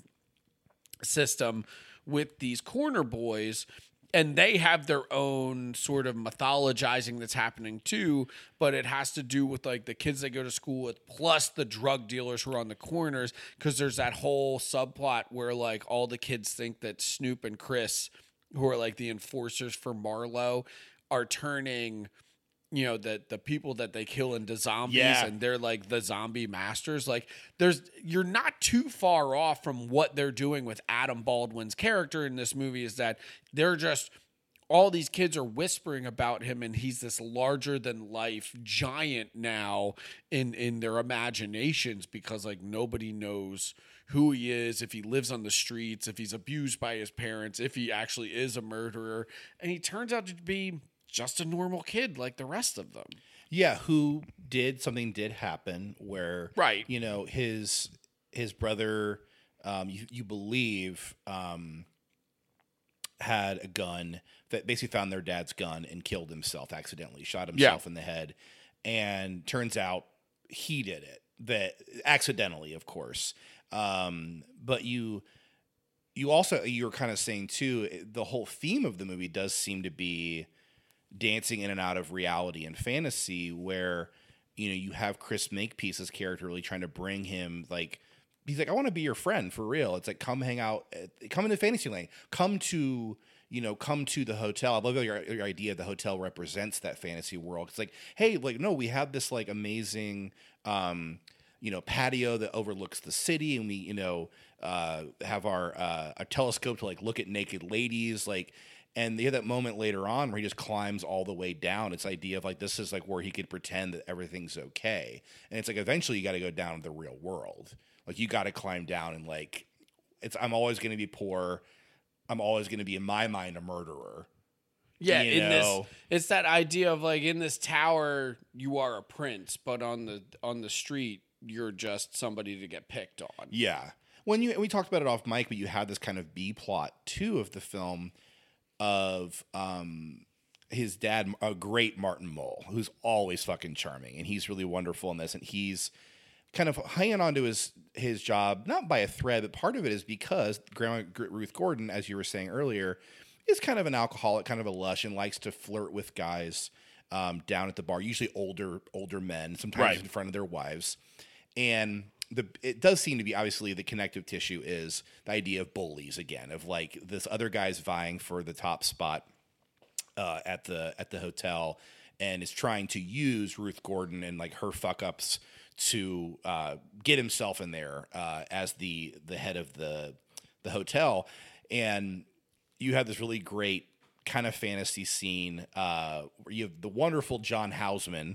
system with these corner boys, and they have their own sort of mythologizing that's happening too, but it has to do with like the kids they go to school with plus the drug dealers who are on the corners, because there's that whole subplot where like all the kids think that Snoop and Chris, who are like the enforcers for Marlowe, are turning, you know, the the people that they kill into zombies, Yeah. and they're like the zombie masters. Like there's you're not too far off from what they're doing with Adam Baldwin's character in this movie, is that they're just all these kids are whispering about him, and he's this larger than life giant now in in their imaginations, because like nobody knows who he is, if he lives on the streets, if he's abused by his parents, if he actually is a murderer, and he turns out to be just a normal kid like the rest of them. Yeah, who did something did happen where Right. you know, his his brother um you, you believe um had a gun that basically found their dad's gun and killed himself accidentally, shot himself in the head, and turns out he did it. That accidentally, of course. Um but you you also you're kind of saying too, the whole theme of the movie does seem to be dancing in and out of reality and fantasy, where you know you have Chris Makepeace's character really trying to bring him, like he's like, I want to be your friend for real. It's like, come hang out, at, come into Fantasyland, come to you know come to the hotel. I love your, your idea the hotel represents that fantasy world. It's like, hey, like no, we have this like amazing um you know patio that overlooks the city, and we you know uh have our uh a telescope to like look at naked ladies, like. And they have that moment later on where he just climbs all the way down. It's the idea of like, this is like where he could pretend that everything's okay. And it's like, eventually you got to go down to the real world. Like you got to climb down and like, it's, I'm always going to be poor. I'm always going to be in my mind a murderer. Yeah, You in know? this, it's that idea of like in this tower you are a prince, but on the on the street you're just somebody to get picked on. Yeah. When you, we talked about it off mic, but you had this kind of B plot too of the film of, um, his dad, a great Martin Mull, who's always fucking charming, and he's really wonderful in this, and he's kind of hanging on to his his job, not by a thread, but part of it is because Grandma Gr- Ruth Gordon, as you were saying earlier, is kind of an alcoholic, kind of a lush, and likes to flirt with guys um, down at the bar, usually older older men, sometimes Right. in front of their wives. And the it does seem to be, obviously, the connective tissue is the idea of bullies again, of like this other guy's vying for the top spot uh, at the at the hotel and is trying to use Ruth Gordon and like her fuck ups to uh, get himself in there uh, as the the head of the the hotel. And you have this really great kind of fantasy scene uh, where you have the wonderful John Houseman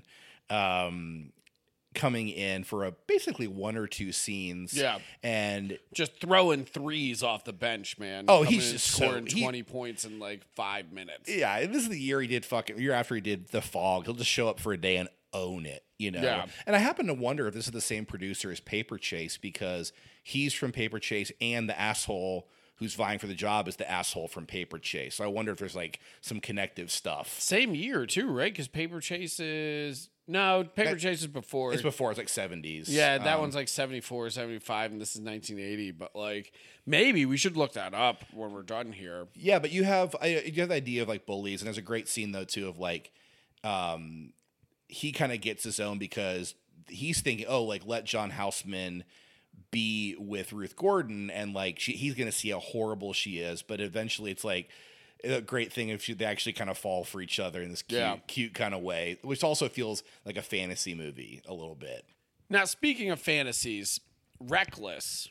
um, coming in for a basically one or two scenes. Yeah. And Just throwing threes off the bench, man. Oh, Coming he's in just so- scoring he- twenty points in like five minutes. yeah, and this is the year he did fucking year after he did The Fog. He'll just show up for a day and own it, you know. Yeah. And I happen to wonder if this is the same producer as Paper Chase, because he's from Paper Chase and the asshole who's vying for the job is the asshole from Paper Chase. So I wonder if there's like some connective stuff. Same year too, right? Because Paper Chase is no Paper That- Chase is before. It's before, it's like seventies. Yeah, that Um, one's like seventy-four, seventy-five, and this is nineteen eighty. But like, maybe we should look that up when we're done here. Yeah, but you have I, you have the idea of like bullies, and there's a great scene though too of like, um, he kind of gets his own because he's thinking, oh, like let John Houseman be with Ruth Gordon, and like she, he's gonna see how horrible she is, but eventually it's like a great thing if she, they actually kind of fall for each other in this cute, Yeah. cute kind of way, which also feels like a fantasy movie a little bit. Now, speaking of fantasies, Reckless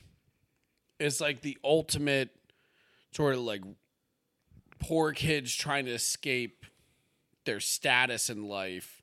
is like the ultimate sort of like poor kids trying to escape their status in life.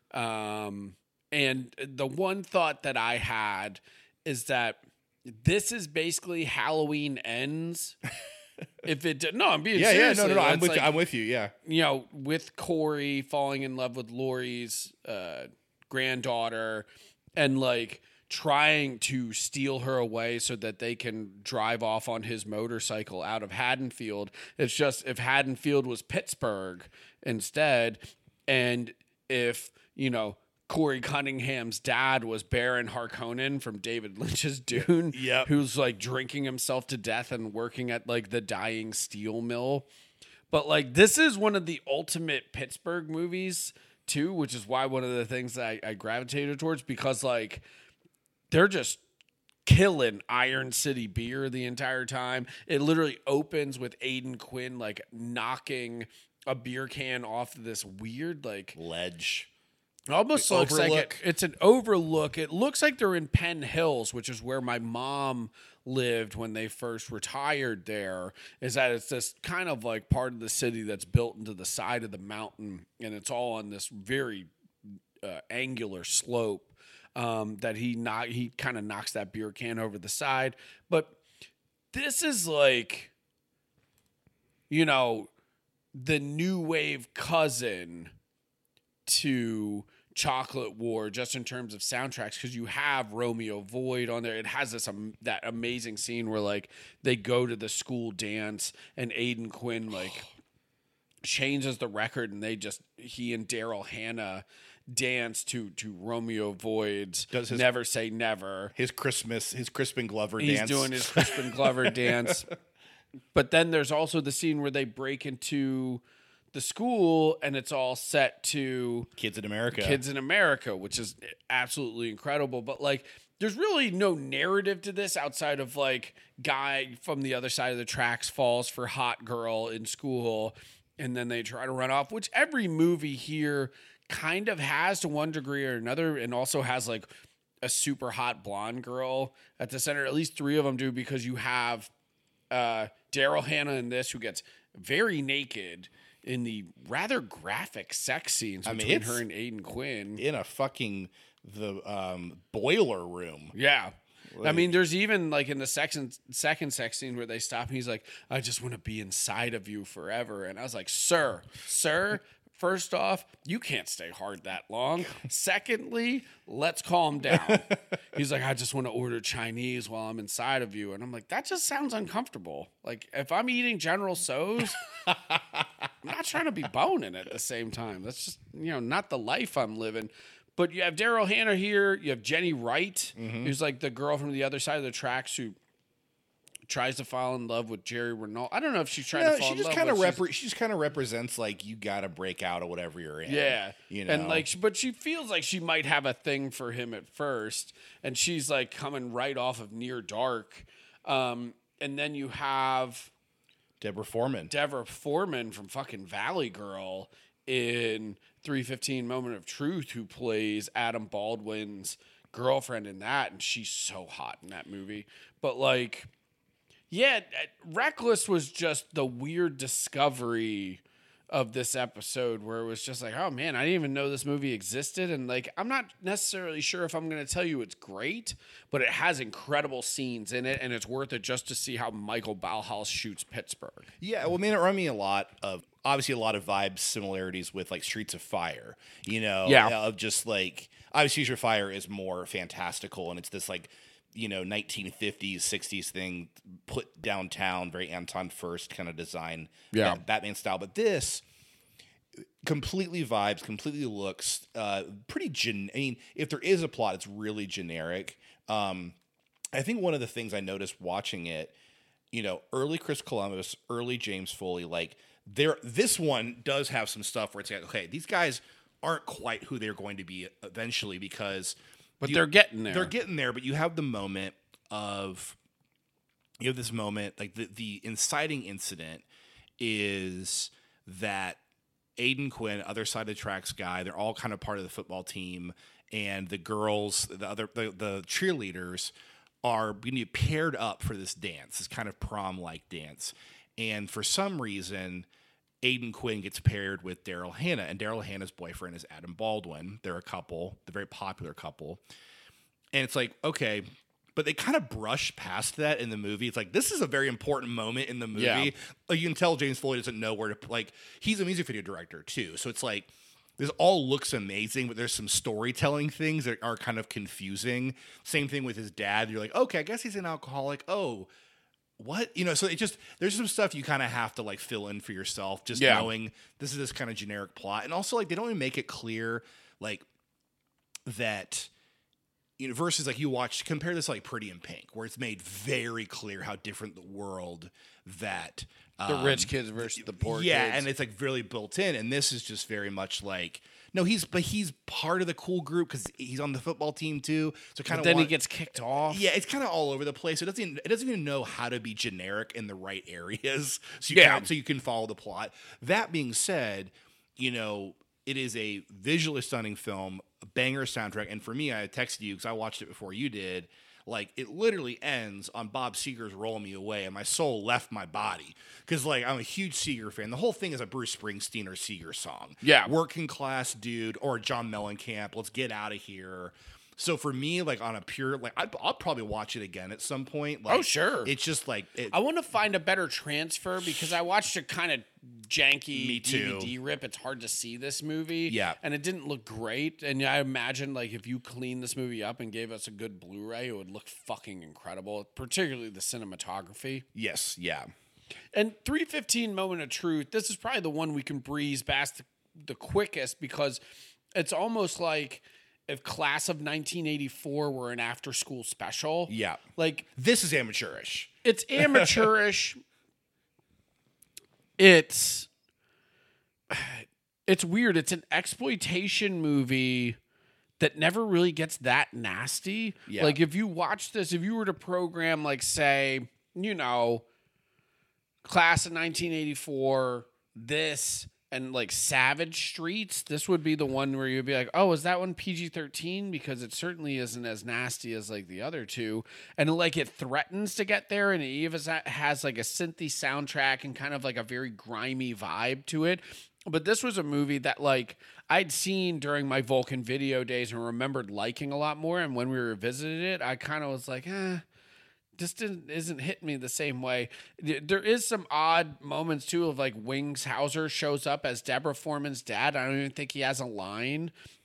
Um, and the one thought that I had is that this is basically Halloween Ends. If it did, no, I'm being Yeah, yeah, serious. no, no, no, I'm It's with like, you, I'm with you. Yeah, you know, with Corey falling in love with Lori's uh, granddaughter and like trying to steal her away so that they can drive off on his motorcycle out of Haddonfield. It's just if Haddonfield was Pittsburgh instead, and if, you know, Corey Cunningham's dad was Baron Harkonnen from David Lynch's Dune, Yep. who's like drinking himself to death and working at like the dying steel mill. But like this is one of the ultimate Pittsburgh movies too, which is why one of the things that I, I gravitated towards, because like they're just killing Iron City beer the entire time. It literally opens with Aidan Quinn like knocking a beer can off this weird like ledge. it almost looks like it, Overlook. it's an overlook. It looks like they're in Penn Hills, which is where my mom lived when they first retired there. Is that it's this kind of like part of the city that's built into the side of the mountain, and it's all on this very uh, angular slope um, that he knock he kind of knocks that beer can over the side. But this is like, you know, the new wave cousin to Chocolate War, just in terms of soundtracks, because you have Romeo Void on there. It has this um, that amazing scene where like they go to the school dance and Aidan Quinn like changes the record, and they just he and Daryl Hannah dance to to Romeo Void's Does his- Never Say Never. His Christmas, his Crispin Glover He's dance. doing his Crispin Glover dance. But then there's also the scene where they break into the school and it's all set to Kids in America. Kids in America, which is absolutely incredible. But like, there's really no narrative to this outside of like guy from the other side of the tracks falls for hot girl in school and then they try to run off, which every movie here kind of has to one degree or another, and also has like a super hot blonde girl at the center. At least three of them do, because you have uh, Daryl Hannah in this, who gets very naked in the rather graphic sex scenes I mean, between it's- her and Aidan Quinn. in a fucking the um, boiler room. Yeah. I mean, there's even like in the second second sex scene where they stop and he's like, I just want to be inside of you forever. And I was like, sir, sir, first off, you can't stay hard that long. Secondly, let's calm down. He's like, I just want to order Chinese while I'm inside of you. And I'm like, that just sounds uncomfortable. Like if I'm eating General Tso's, I'm not trying to be boning at the same time. That's just, you know, not the life I'm living. But you have Daryl Hannah here. You have Jenny Wright, Mm-hmm. who's like the girl from the other side of the tracks who tries to fall in love with Jerry Renault. I don't know if she's trying No, to fall she in just love. kind of but she's- repre- she just kind of represents like you got to break out of whatever you're in. Yeah, you know, and like, but she feels like she might have a thing for him at first, and she's like coming right off of Near Dark, um, and then you have Deborah Foreman. Deborah Foreman from fucking Valley Girl in three fifteen Moment of Truth, who plays Adam Baldwin's girlfriend in that, and she's so hot in that movie. But like, yeah, Reckless was just the weird discovery of this episode where it was just like, oh man, I didn't even know this movie existed. And like, I'm not necessarily sure if I'm going to tell you it's great, but it has incredible scenes in it, and it's worth it just to see how Michael Ballhaus shoots Pittsburgh. Yeah, well, I mean, it reminded me a lot of obviously a lot of vibe similarities with like Streets of Fire. You know, Yeah. of just like obviously Streets of Fire is more fantastical, and it's this like you know nineteen fifties, sixties thing put downtown, very Anton Furst kind of design, Yeah. Bat- Batman style. But this completely vibes, completely looks uh, pretty. Gen- I mean, if there is a plot, it's really generic. Um, I think one of the things I noticed watching it, you know, early Chris Columbus, early James Foley, like there, this one does have some stuff where it's like, okay, these guys aren't quite who they're going to be eventually because, But you- they're getting there. They're getting there, but you have the moment of, you have this moment, like the the inciting incident is that Aiden Quinn, other side of the tracks guy, they're all kind of part of the football team, and the girls, the other the, the cheerleaders are going to be paired up for this dance, this kind of prom-like dance. And for some reason, Aiden Quinn gets paired with Daryl Hannah, and Daryl Hannah's boyfriend is Adam Baldwin. They're a couple, they're a very popular couple. And it's like, okay, but they kind of brush past that in the movie. It's like, this is a very important moment in the movie. Yeah. Like, you can tell James Foley doesn't know where to, like, he's a music video director too. So it's like, this all looks amazing, but there's some storytelling things that are kind of confusing. Same thing with his dad. You're like, okay, I guess he's an alcoholic. Oh, what? You know, so it just, there's some stuff you kind of have to like fill in for yourself, just Yeah. knowing this is this kind of generic plot. And also like, they don't even make it clear, like that, you know, versus like you watch, compare this to, like Pretty in Pink, where it's made very clear how different the world that the um, rich kids versus the poor yeah, kids. and it's like really built in. And this is just very much like, no, he's but he's part of the cool group because he's on the football team too. So kind But of then he gets kicked off. yeah, it's kind of all over the place. It doesn't even, it doesn't even know how to be generic in the right areas. So you Yeah. can, so you can follow the plot. That being said, you know, it is a visually stunning film, a banger soundtrack. And for me, I texted you because I watched it before you did. Like, it literally ends on Bob Seger's Roll Me Away, and my soul left my body. Because, like, I'm a huge Seger fan. The whole thing is a Bruce Springsteen or Seger song. Yeah. Working class dude, or John Mellencamp, let's get out of here. So for me, like, on a pure, like, I'd, I'll probably watch it again at some point. Like, Oh, sure. It's just, like... It, I want to find a better transfer because I watched a kind of janky Me too. D V D rip. It's hard to see this movie. Yeah. And it didn't look great. And I imagine, like, if you cleaned this movie up and gave us a good Blu-ray, it would look fucking incredible, particularly the cinematography. yes, yeah. And three fifteen Moment of Truth, this is probably the one we can breeze past the, the quickest because it's almost like if Class of nineteen eighty-four were an after-school special. Yeah. Like, This is amateurish. it's amateurish. it's it's weird. It's an exploitation movie that never really gets that nasty. Yeah. Like if you watch this, if you were to program like say, you know, Class of nineteen eighty-four, this and like Savage Streets, this would be the one where you'd be like, oh, is that one P G thirteen? Because it certainly isn't as nasty as like the other two. And like it threatens to get there, and it even has like a synthy soundtrack and kind of like a very grimy vibe to it. But this was a movie that like I'd seen during my Vulcan video days and remembered liking a lot more. And when we revisited it, I kind of was like, eh, just didn't, isn't hitting me the same way. There is some odd moments too of like Wings Hauser shows up as Deborah Foreman's dad. I don't even think he has a line.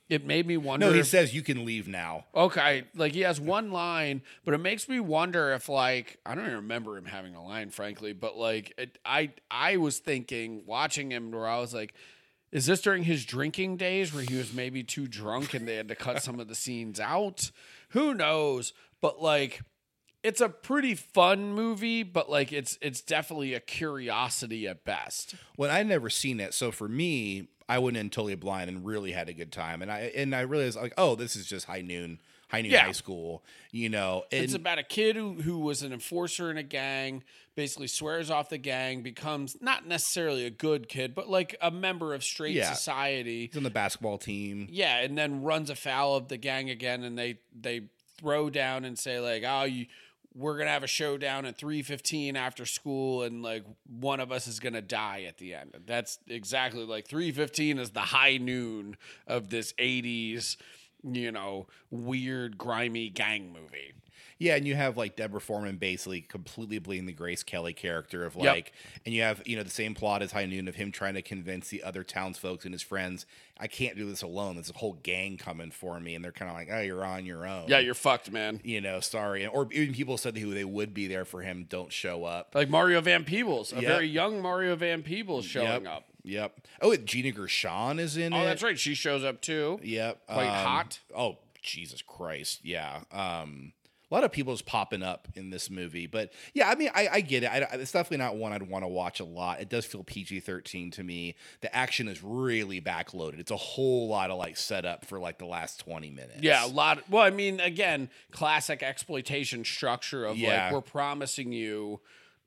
it made me wonder. No, he if- says you can leave now. Okay, like he has one line, but it makes me wonder if, like, I don't even remember him having a line, frankly. But like, it, I I was thinking watching him where I was like, is this during his drinking days where he was maybe too drunk and they had to cut some of the scenes out? Who knows? But like, it's a pretty fun movie, but like, it's it's definitely a curiosity at best. Well, I'd never seen it, so for me, I went in totally blind and really had a good time. And I and I realized like, oh, this is just High Noon, High Noon Yeah. High School. You know, and It's about a kid who, who was an enforcer in a gang, basically swears off the gang, becomes not necessarily a good kid, but like a member of straight Yeah. society. he's on the basketball team. Yeah, and then runs afoul of the gang again, and they they throw down and say like, "Oh, you, we're gonna have a showdown at three fifteen after school, and like one of us is gonna die at the end." And that's exactly like three fifteen is the high noon of this eighties, you know, weird, grimy gang movie. Yeah, and you have like Deborah Foreman basically completely bleeding the Grace Kelly character of Yep. like, and you have you know the same plot as High Noon of him trying to convince the other townsfolk and his friends, I can't do this alone. There's a whole gang coming for me, and they're kind of like, oh, you're on your own. Yeah, you're fucked, man. you know, sorry, or even people said who they would be there for him don't show up. Like Mario Van Peebles, a Yep. very young Mario Van Peebles showing yep. up. Yep. Oh, and Gina Gershon is in it. Oh, that's right. She shows up too. Yep. Quite um, hot. Oh, Jesus Christ. Yeah. Um, a lot of people is popping up in this movie, but yeah, I mean, I, I get it. I, it's definitely not one I'd want to watch a lot. It does feel P G thirteen to me. The action is really backloaded. It's a whole lot of like setup for like the last twenty minutes. Yeah, a lot. Well, I mean, again, classic exploitation structure of Yeah. like we're promising you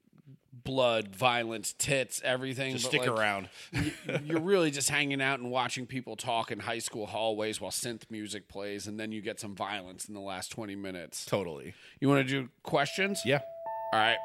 blood, violence, tits, everything. Just but, stick like, around. y- You're really just hanging out and watching people talk in high school hallways while synth music plays, and then you get some violence in the last twenty minutes. Totally. You want to do questions? Yeah. All right.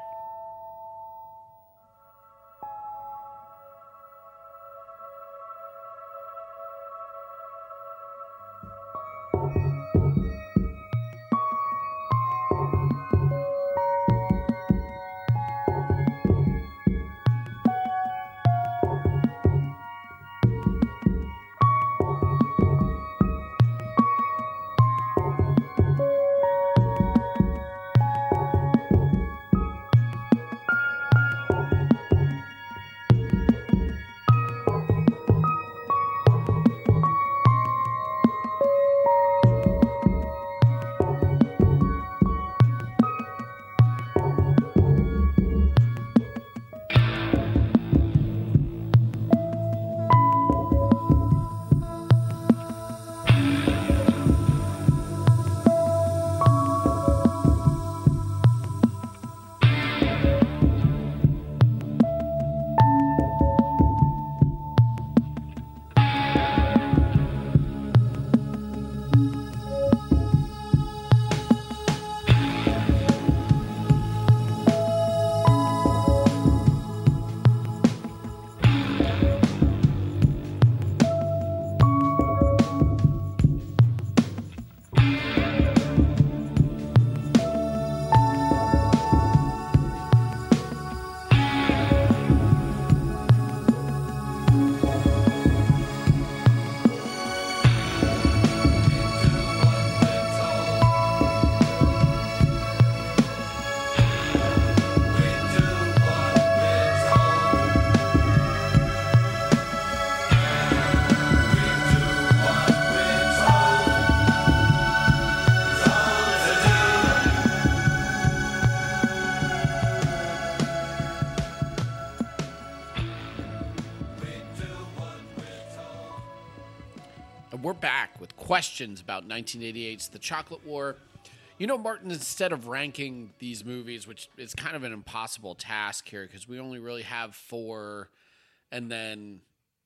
And we're back with questions about nineteen eighty-eight's The Chocolate War. You know, Martin, instead of ranking these movies, which is kind of an impossible task here because we only really have four, and then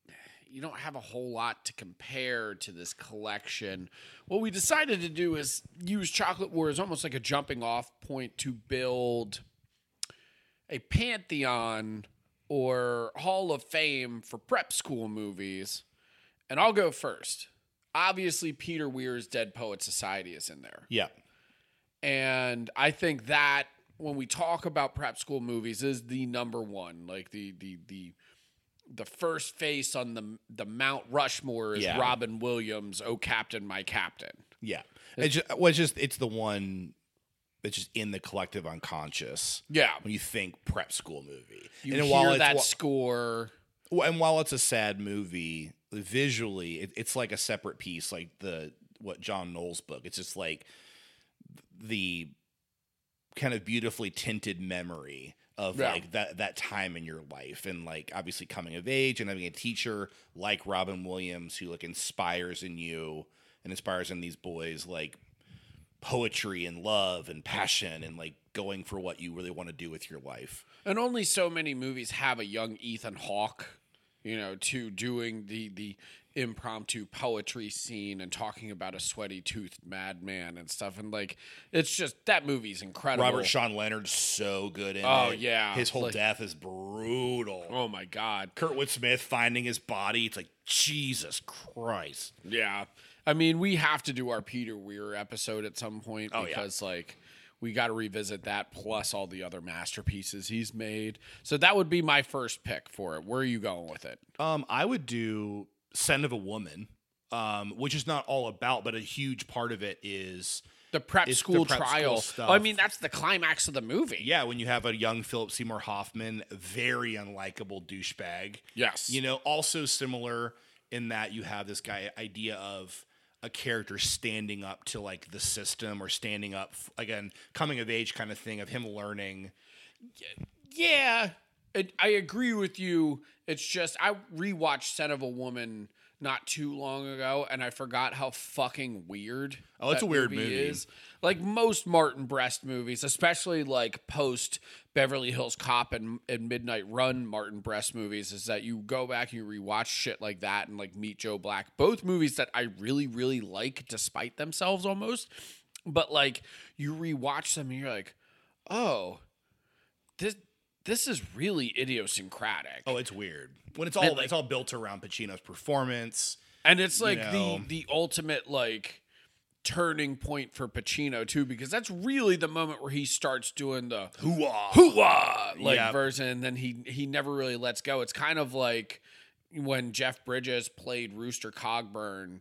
you don't have a whole lot to compare to this collection. What we decided to do is use Chocolate War as almost like a jumping off point to build a pantheon or Hall of Fame for prep school movies. And I'll go first. Obviously, Peter Weir's Dead Poet Society is in there. Yeah. And I think that when we talk about prep school movies is the number one, like the the the the first face on the the Mount Rushmore is Yeah. Robin Williams. Oh, Captain, my Captain. Yeah. It's just, well, it's just it's the one that's just in the collective unconscious. Yeah. When you think prep school movie, You and hear while it's, that wa- score. Well, and while it's a sad movie, visually, it, it's like a separate piece, like the what John Knowles book. It's just like the kind of beautifully tinted memory of Yeah. like that that time in your life, and like obviously coming of age and having a teacher like Robin Williams who like inspires in you and inspires in these boys like poetry and love and passion and like going for what you really want to do with your life. And only so many movies have a young Ethan Hawke, you know, to doing the the impromptu poetry scene and talking about a sweaty toothed madman and stuff. And like, it's just that movie's incredible. Robert Sean Leonard's so good in Oh, it. yeah. His whole Like- death is brutal. Oh my God. Kurtwood Smith finding his body. It's like, Jesus Christ. Yeah. I mean, we have to do our Peter Weir episode at some point Oh, yeah. because like we got to revisit that plus all the other masterpieces he's made. So that would be my first pick for it. Where are you going with it? Um, I would do Scent of a Woman, um, which is not all about, but a huge part of it is, The prep It's the school prep school trial. stuff. Oh, I mean, that's the climax of the movie. yeah, when you have a young Philip Seymour Hoffman, very unlikable douchebag. Yes. You know, also similar in that you have this guy idea of a character standing up to like the system or standing up again, coming of age kind of thing of him learning. Yeah, it, I agree with you. It's just I rewatched Scent of a Woman not too long ago, and I forgot how fucking weird. Oh, it's that a weird movie. Is. Like most Martin Brest movies, especially like post Beverly Hills Cop and, and Midnight Run Martin Brest movies, is that you go back and you rewatch shit like that and like Meet Joe Black, both movies that I really really like despite themselves almost, but like you rewatch them and you're like, oh, this. This is really idiosyncratic. Oh, it's weird when it's all And, like- it's all built around Pacino's performance. And it's like know. the the ultimate like turning point for Pacino too, because that's really the moment where he starts doing the Hoo-ah. hoo-ah like Yep. version, and then he he never really lets go. It's kind of like when Jeff Bridges played Rooster Cogburn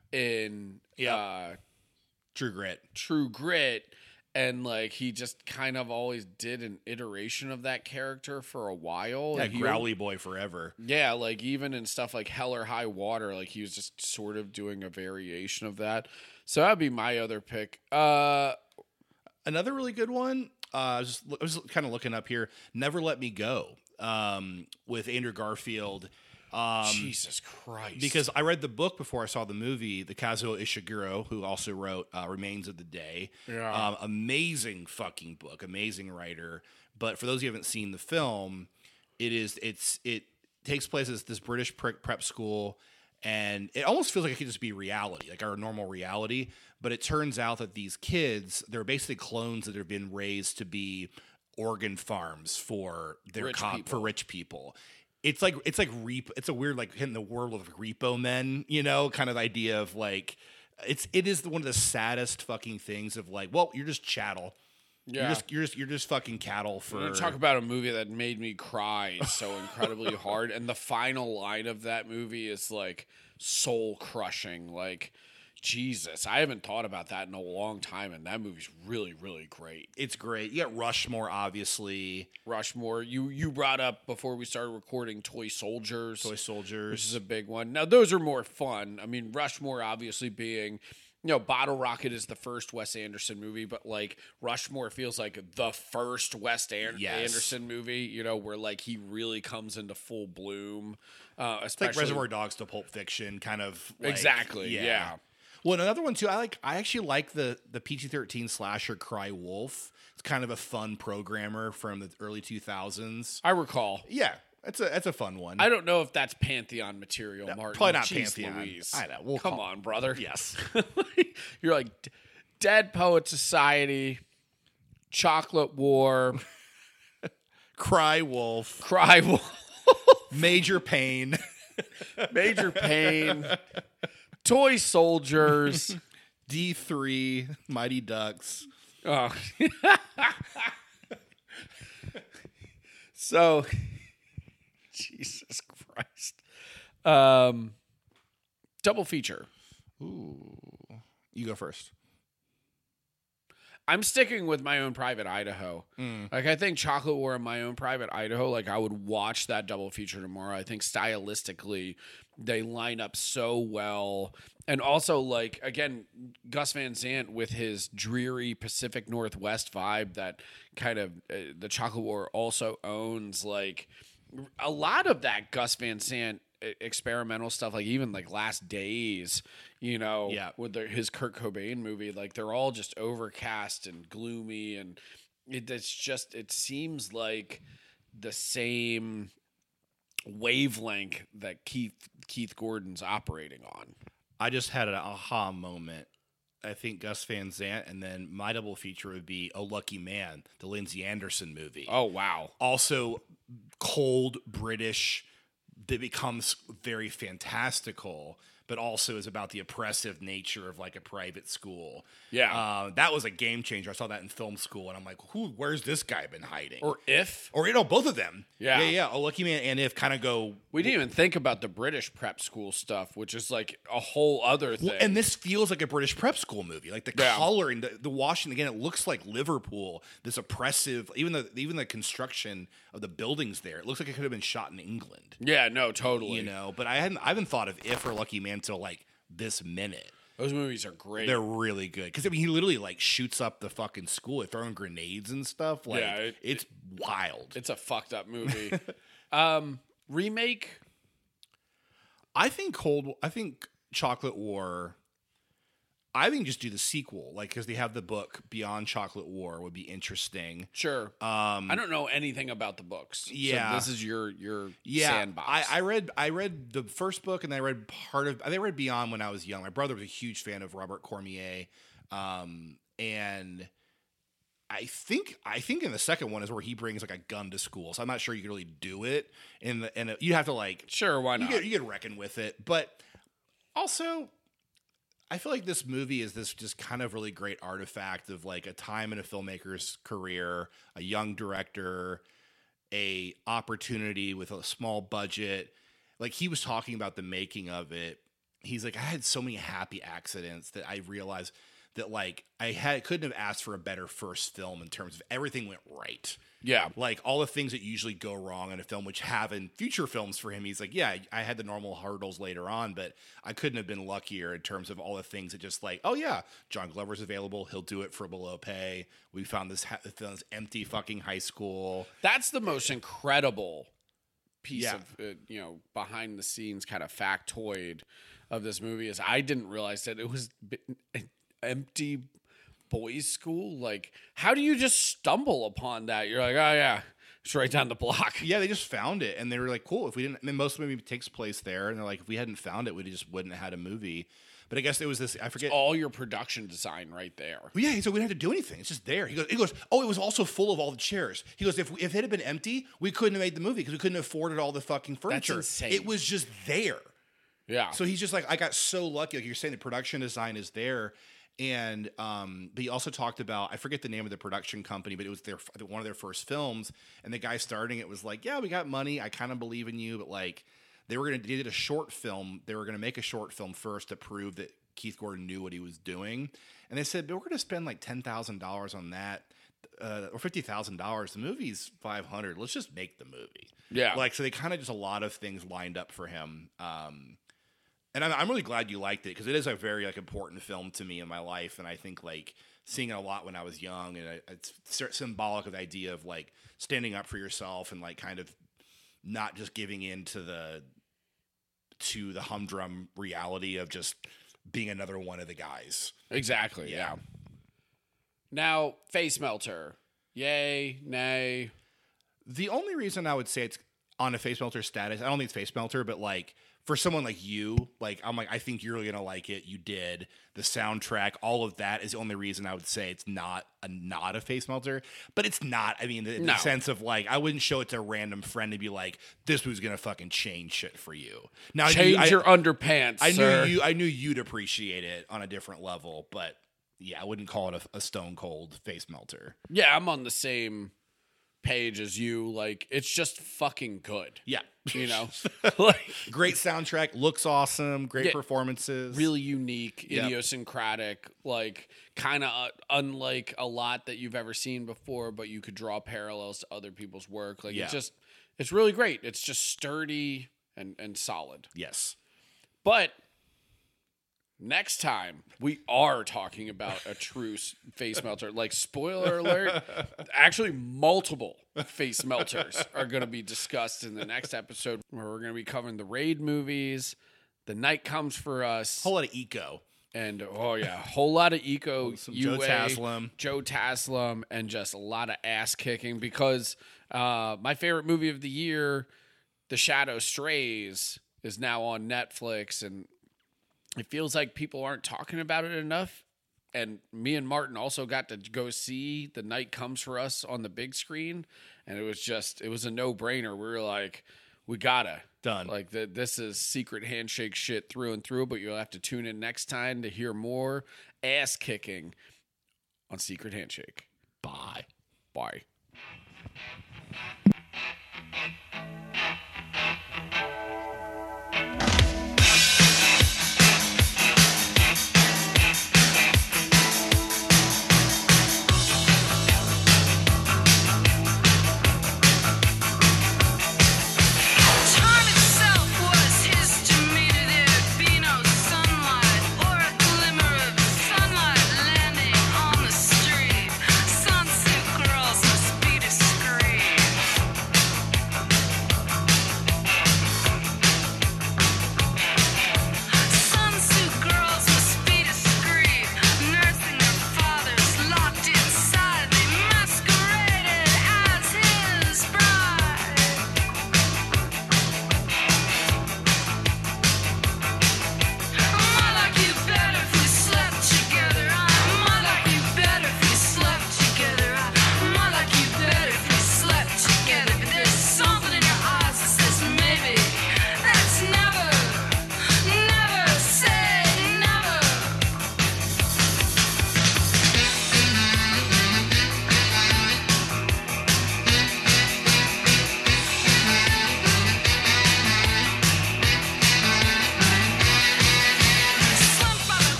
in Yep. uh, True Grit. True Grit. And like he just kind of always did an iteration of that character for a while. Yeah, And he- Growly Boy forever. Yeah, like even in stuff like Hell or High Water, like he was just sort of doing a variation of that. So that'd be my other pick. Uh, Another really good one. Uh, I was, just, I was kind of looking up here. Never Let Me Go, um, with Andrew Garfield. Um, Jesus Christ! Because I read the book before I saw the movie, the Kazuo Ishiguro, who also wrote uh, Remains of the Day. Yeah. Um, amazing fucking book, amazing writer. But for those who haven't seen the film, it is it's it takes place as this British prep prep school, and it almost feels like it could just be reality, like our normal reality. But it turns out that these kids, they're basically clones that have been raised to be organ farms for their Rich co- people. for rich people. It's like it's like reap. It's a weird like in the world of repo men, you know, kind of idea of like it's it is one of the saddest fucking things of like, well, you're just chattel. Yeah. You're just you're just you're just fucking cattle for. We're gonna talk about a movie that made me cry so incredibly hard, and the final line of that movie is like soul crushing. Like Jesus, I haven't thought about that in a long time, and that movie's really, really great. It's great. You got Rushmore, obviously. Rushmore, you you brought up before we started recording Toy Soldiers. Toy Which Soldiers. is a big one. Now, those are more fun. I mean, Rushmore obviously being, you know, Bottle Rocket is the first Wes Anderson movie, but like Rushmore feels like the first Wes An- Yes. Anderson movie, you know, where like he really comes into full bloom. Uh, It's like especially Reservoir Dogs to Pulp Fiction, kind of. Like, Exactly, yeah. Well, another one too. I like. I actually like the the P G thirteen slasher Cry Wolf. It's kind of a fun programmer from the early two thousands. I recall. Yeah, that's a that's a fun one. I don't know if that's Pantheon material, Martin. probably not Jeez Pantheon. Louise. I know. We'll Come call- on, brother. Yes. You're like D- Dead Poet Society, Chocolate War, Cry Wolf, Cry Wolf, Major Pain, Major Pain, Toy Soldiers. D three, Mighty Ducks. Oh. So, Jesus Christ. Christ. Um, double feature. Ooh. You go first. I'm sticking with My Own Private Idaho. Mm. Like, I think Chocolate War and My Own Private Idaho, like, I would watch that double feature tomorrow. I think stylistically, they line up so well. And also, like, again, Gus Van Sant with his dreary Pacific Northwest vibe that kind of uh, the Chocolate War also owns. Like, a lot of that Gus Van Sant e- experimental stuff, like even like Last Days, you know, Yeah. with the, his Kurt Cobain movie, like they're all just overcast and gloomy, and it, it's just it seems like the same wavelength that Keith Keith Gordon's operating on. I just had an aha moment. I think Gus Van Sant, and then my double feature would be Oh Lucky Man, the Lindsay Anderson movie. Oh wow. Also cold British that becomes very fantastical, but also is about the oppressive nature of like a private school. Yeah. Uh, that was a game changer. I saw that in film school, and I'm like, who? Where's this guy been hiding? Or If. or you know, both of them. Yeah. yeah, yeah. Oh Lucky Man and If kind of go. We didn't even think about the British prep school stuff, which is like a whole other thing. Well, and this feels like a British prep school movie. Like the Yeah. color and the, the washing again, it looks like Liverpool. This oppressive, even the even the construction of the buildings there. It looks like it could have been shot in England. Yeah, no, totally. You know, but I hadn't I haven't thought of If or Lucky Man till like this minute. Those movies are great. They're really good because I mean he literally like shoots up the fucking school, throwing grenades and stuff. Like Yeah, it- it's wild. It's a fucked up movie. um, remake. I think Cold. I think Chocolate War. I think just do the sequel, like because they have the book Beyond Chocolate War would be interesting. Sure. Um, I don't know anything about the books. Yeah. So this is your your yeah, sandbox. I, I read I read the first book and I read part of. I read Beyond when I was young. My brother was a huge fan of Robert Cormier, um, and I think I think in the second one is where he brings like a gun to school. So I'm not sure you can really do it. In the and you have to like Sure, why you not? get you can reckon with it, but also I feel like this movie is this just kind of really great artifact of like a time in a filmmaker's career, a young director, a opportunity with a small budget. Like he was talking about the making of it. He's like, I had so many happy accidents that I realized that like I had couldn't have asked for a better first film in terms of everything went right. Yeah. Like all the things that usually go wrong in a film, which have in future films for him, he's like, yeah, I had the normal hurdles later on, but I couldn't have been luckier in terms of all the things that just like, oh yeah, John Glover's available. He'll do it for below pay. We found this, ha- found this empty fucking high school. That's the most incredible piece Yeah. of uh, you know behind the scenes kind of factoid of this movie is I didn't realize that it was b- an empty boys' school. Like, how do you just stumble upon that? You're like, oh yeah, it's right down the block. Yeah, they just found it, and they were like, "Cool." If we didn't, I mean, most of the movie takes place there, and they're like, "If we hadn't found it, we just wouldn't have had a movie." But I guess it was this. I forget. All your production design right there. Well, yeah, so we didn't have to do anything. It's just there. He goes, he goes, oh, it was also full of all the chairs. He goes, if if it had been empty, we couldn't have made the movie because we couldn't have afforded all the fucking furniture. insane. It was just there. Yeah. So he's just like, I got so lucky. Like you're saying, the production design is there. And um, but he also talked about, I forget the name of the production company, but it was their one of their first films. And the guy starting it was like, yeah, we got money. I kind of believe in you, but like they were gonna they did a short film. They were gonna make a short film first to prove that Keith Gordon knew what he was doing. And they said, but we're gonna spend like ten thousand dollars on that. Uh, or fifty thousand dollars. The movie's five hundred. Let's just make the movie. Yeah. Like so, they kind of just a lot of things lined up for him. Um, and I'm, I'm really glad you liked it because it is a very like important film to me in my life, and I think like seeing it a lot when I was young, and it's symbolic of the idea of like standing up for yourself and like kind of not just giving in to the to the humdrum reality of just being another one of the guys. Exactly. Yeah. Yeah. Now, Face Melter. Yay, nay. The only reason I would say it's on a Face Melter status, I don't think it's Face Melter, but like for someone like you, like I'm like, I think you're really gonna like it. You did the soundtrack, all of that is the only reason I would say it's not a not a Face Melter. But it's not. I mean, in No. the sense of like, I wouldn't show it to a random friend and be like, this was gonna fucking change shit for you. Now, I knew- Change I, your underpants, I sir. knew you. I knew you'd appreciate it on a different level, but yeah, I wouldn't call it a, a stone cold Face Melter. Yeah, I'm on the same page as you. Like, it's just fucking good. Yeah. You know, like Great soundtrack, looks awesome, great Yeah. performances. really unique, Yep. idiosyncratic, like kind of uh, unlike a lot that you've ever seen before, but you could draw parallels to other people's work. Like Yeah. it's just, it's really great. It's just sturdy and and solid. Yes. But next time we are talking about a true s- face melter. Like spoiler alert, actually multiple face melters are going to be discussed in the next episode, where we're going to be covering the Raid movies, The Night Comes for Us, Whole lot of eco. and oh yeah, a whole lot of eco, Some U A, Joe Taslim. Joe Taslim, and just a lot of ass kicking, because uh, my favorite movie of the year, The Shadow Strays, is now on Netflix, and it feels like people aren't talking about it enough. And me and Martin also got to go see The Night Comes for Us on the big screen, and it was just, it was a no-brainer. We were like, we gotta. Done. Like, the, this is secret handshake shit through and through, but you'll have to tune in next time to hear more ass-kicking on Secret Handshake. Bye. Bye.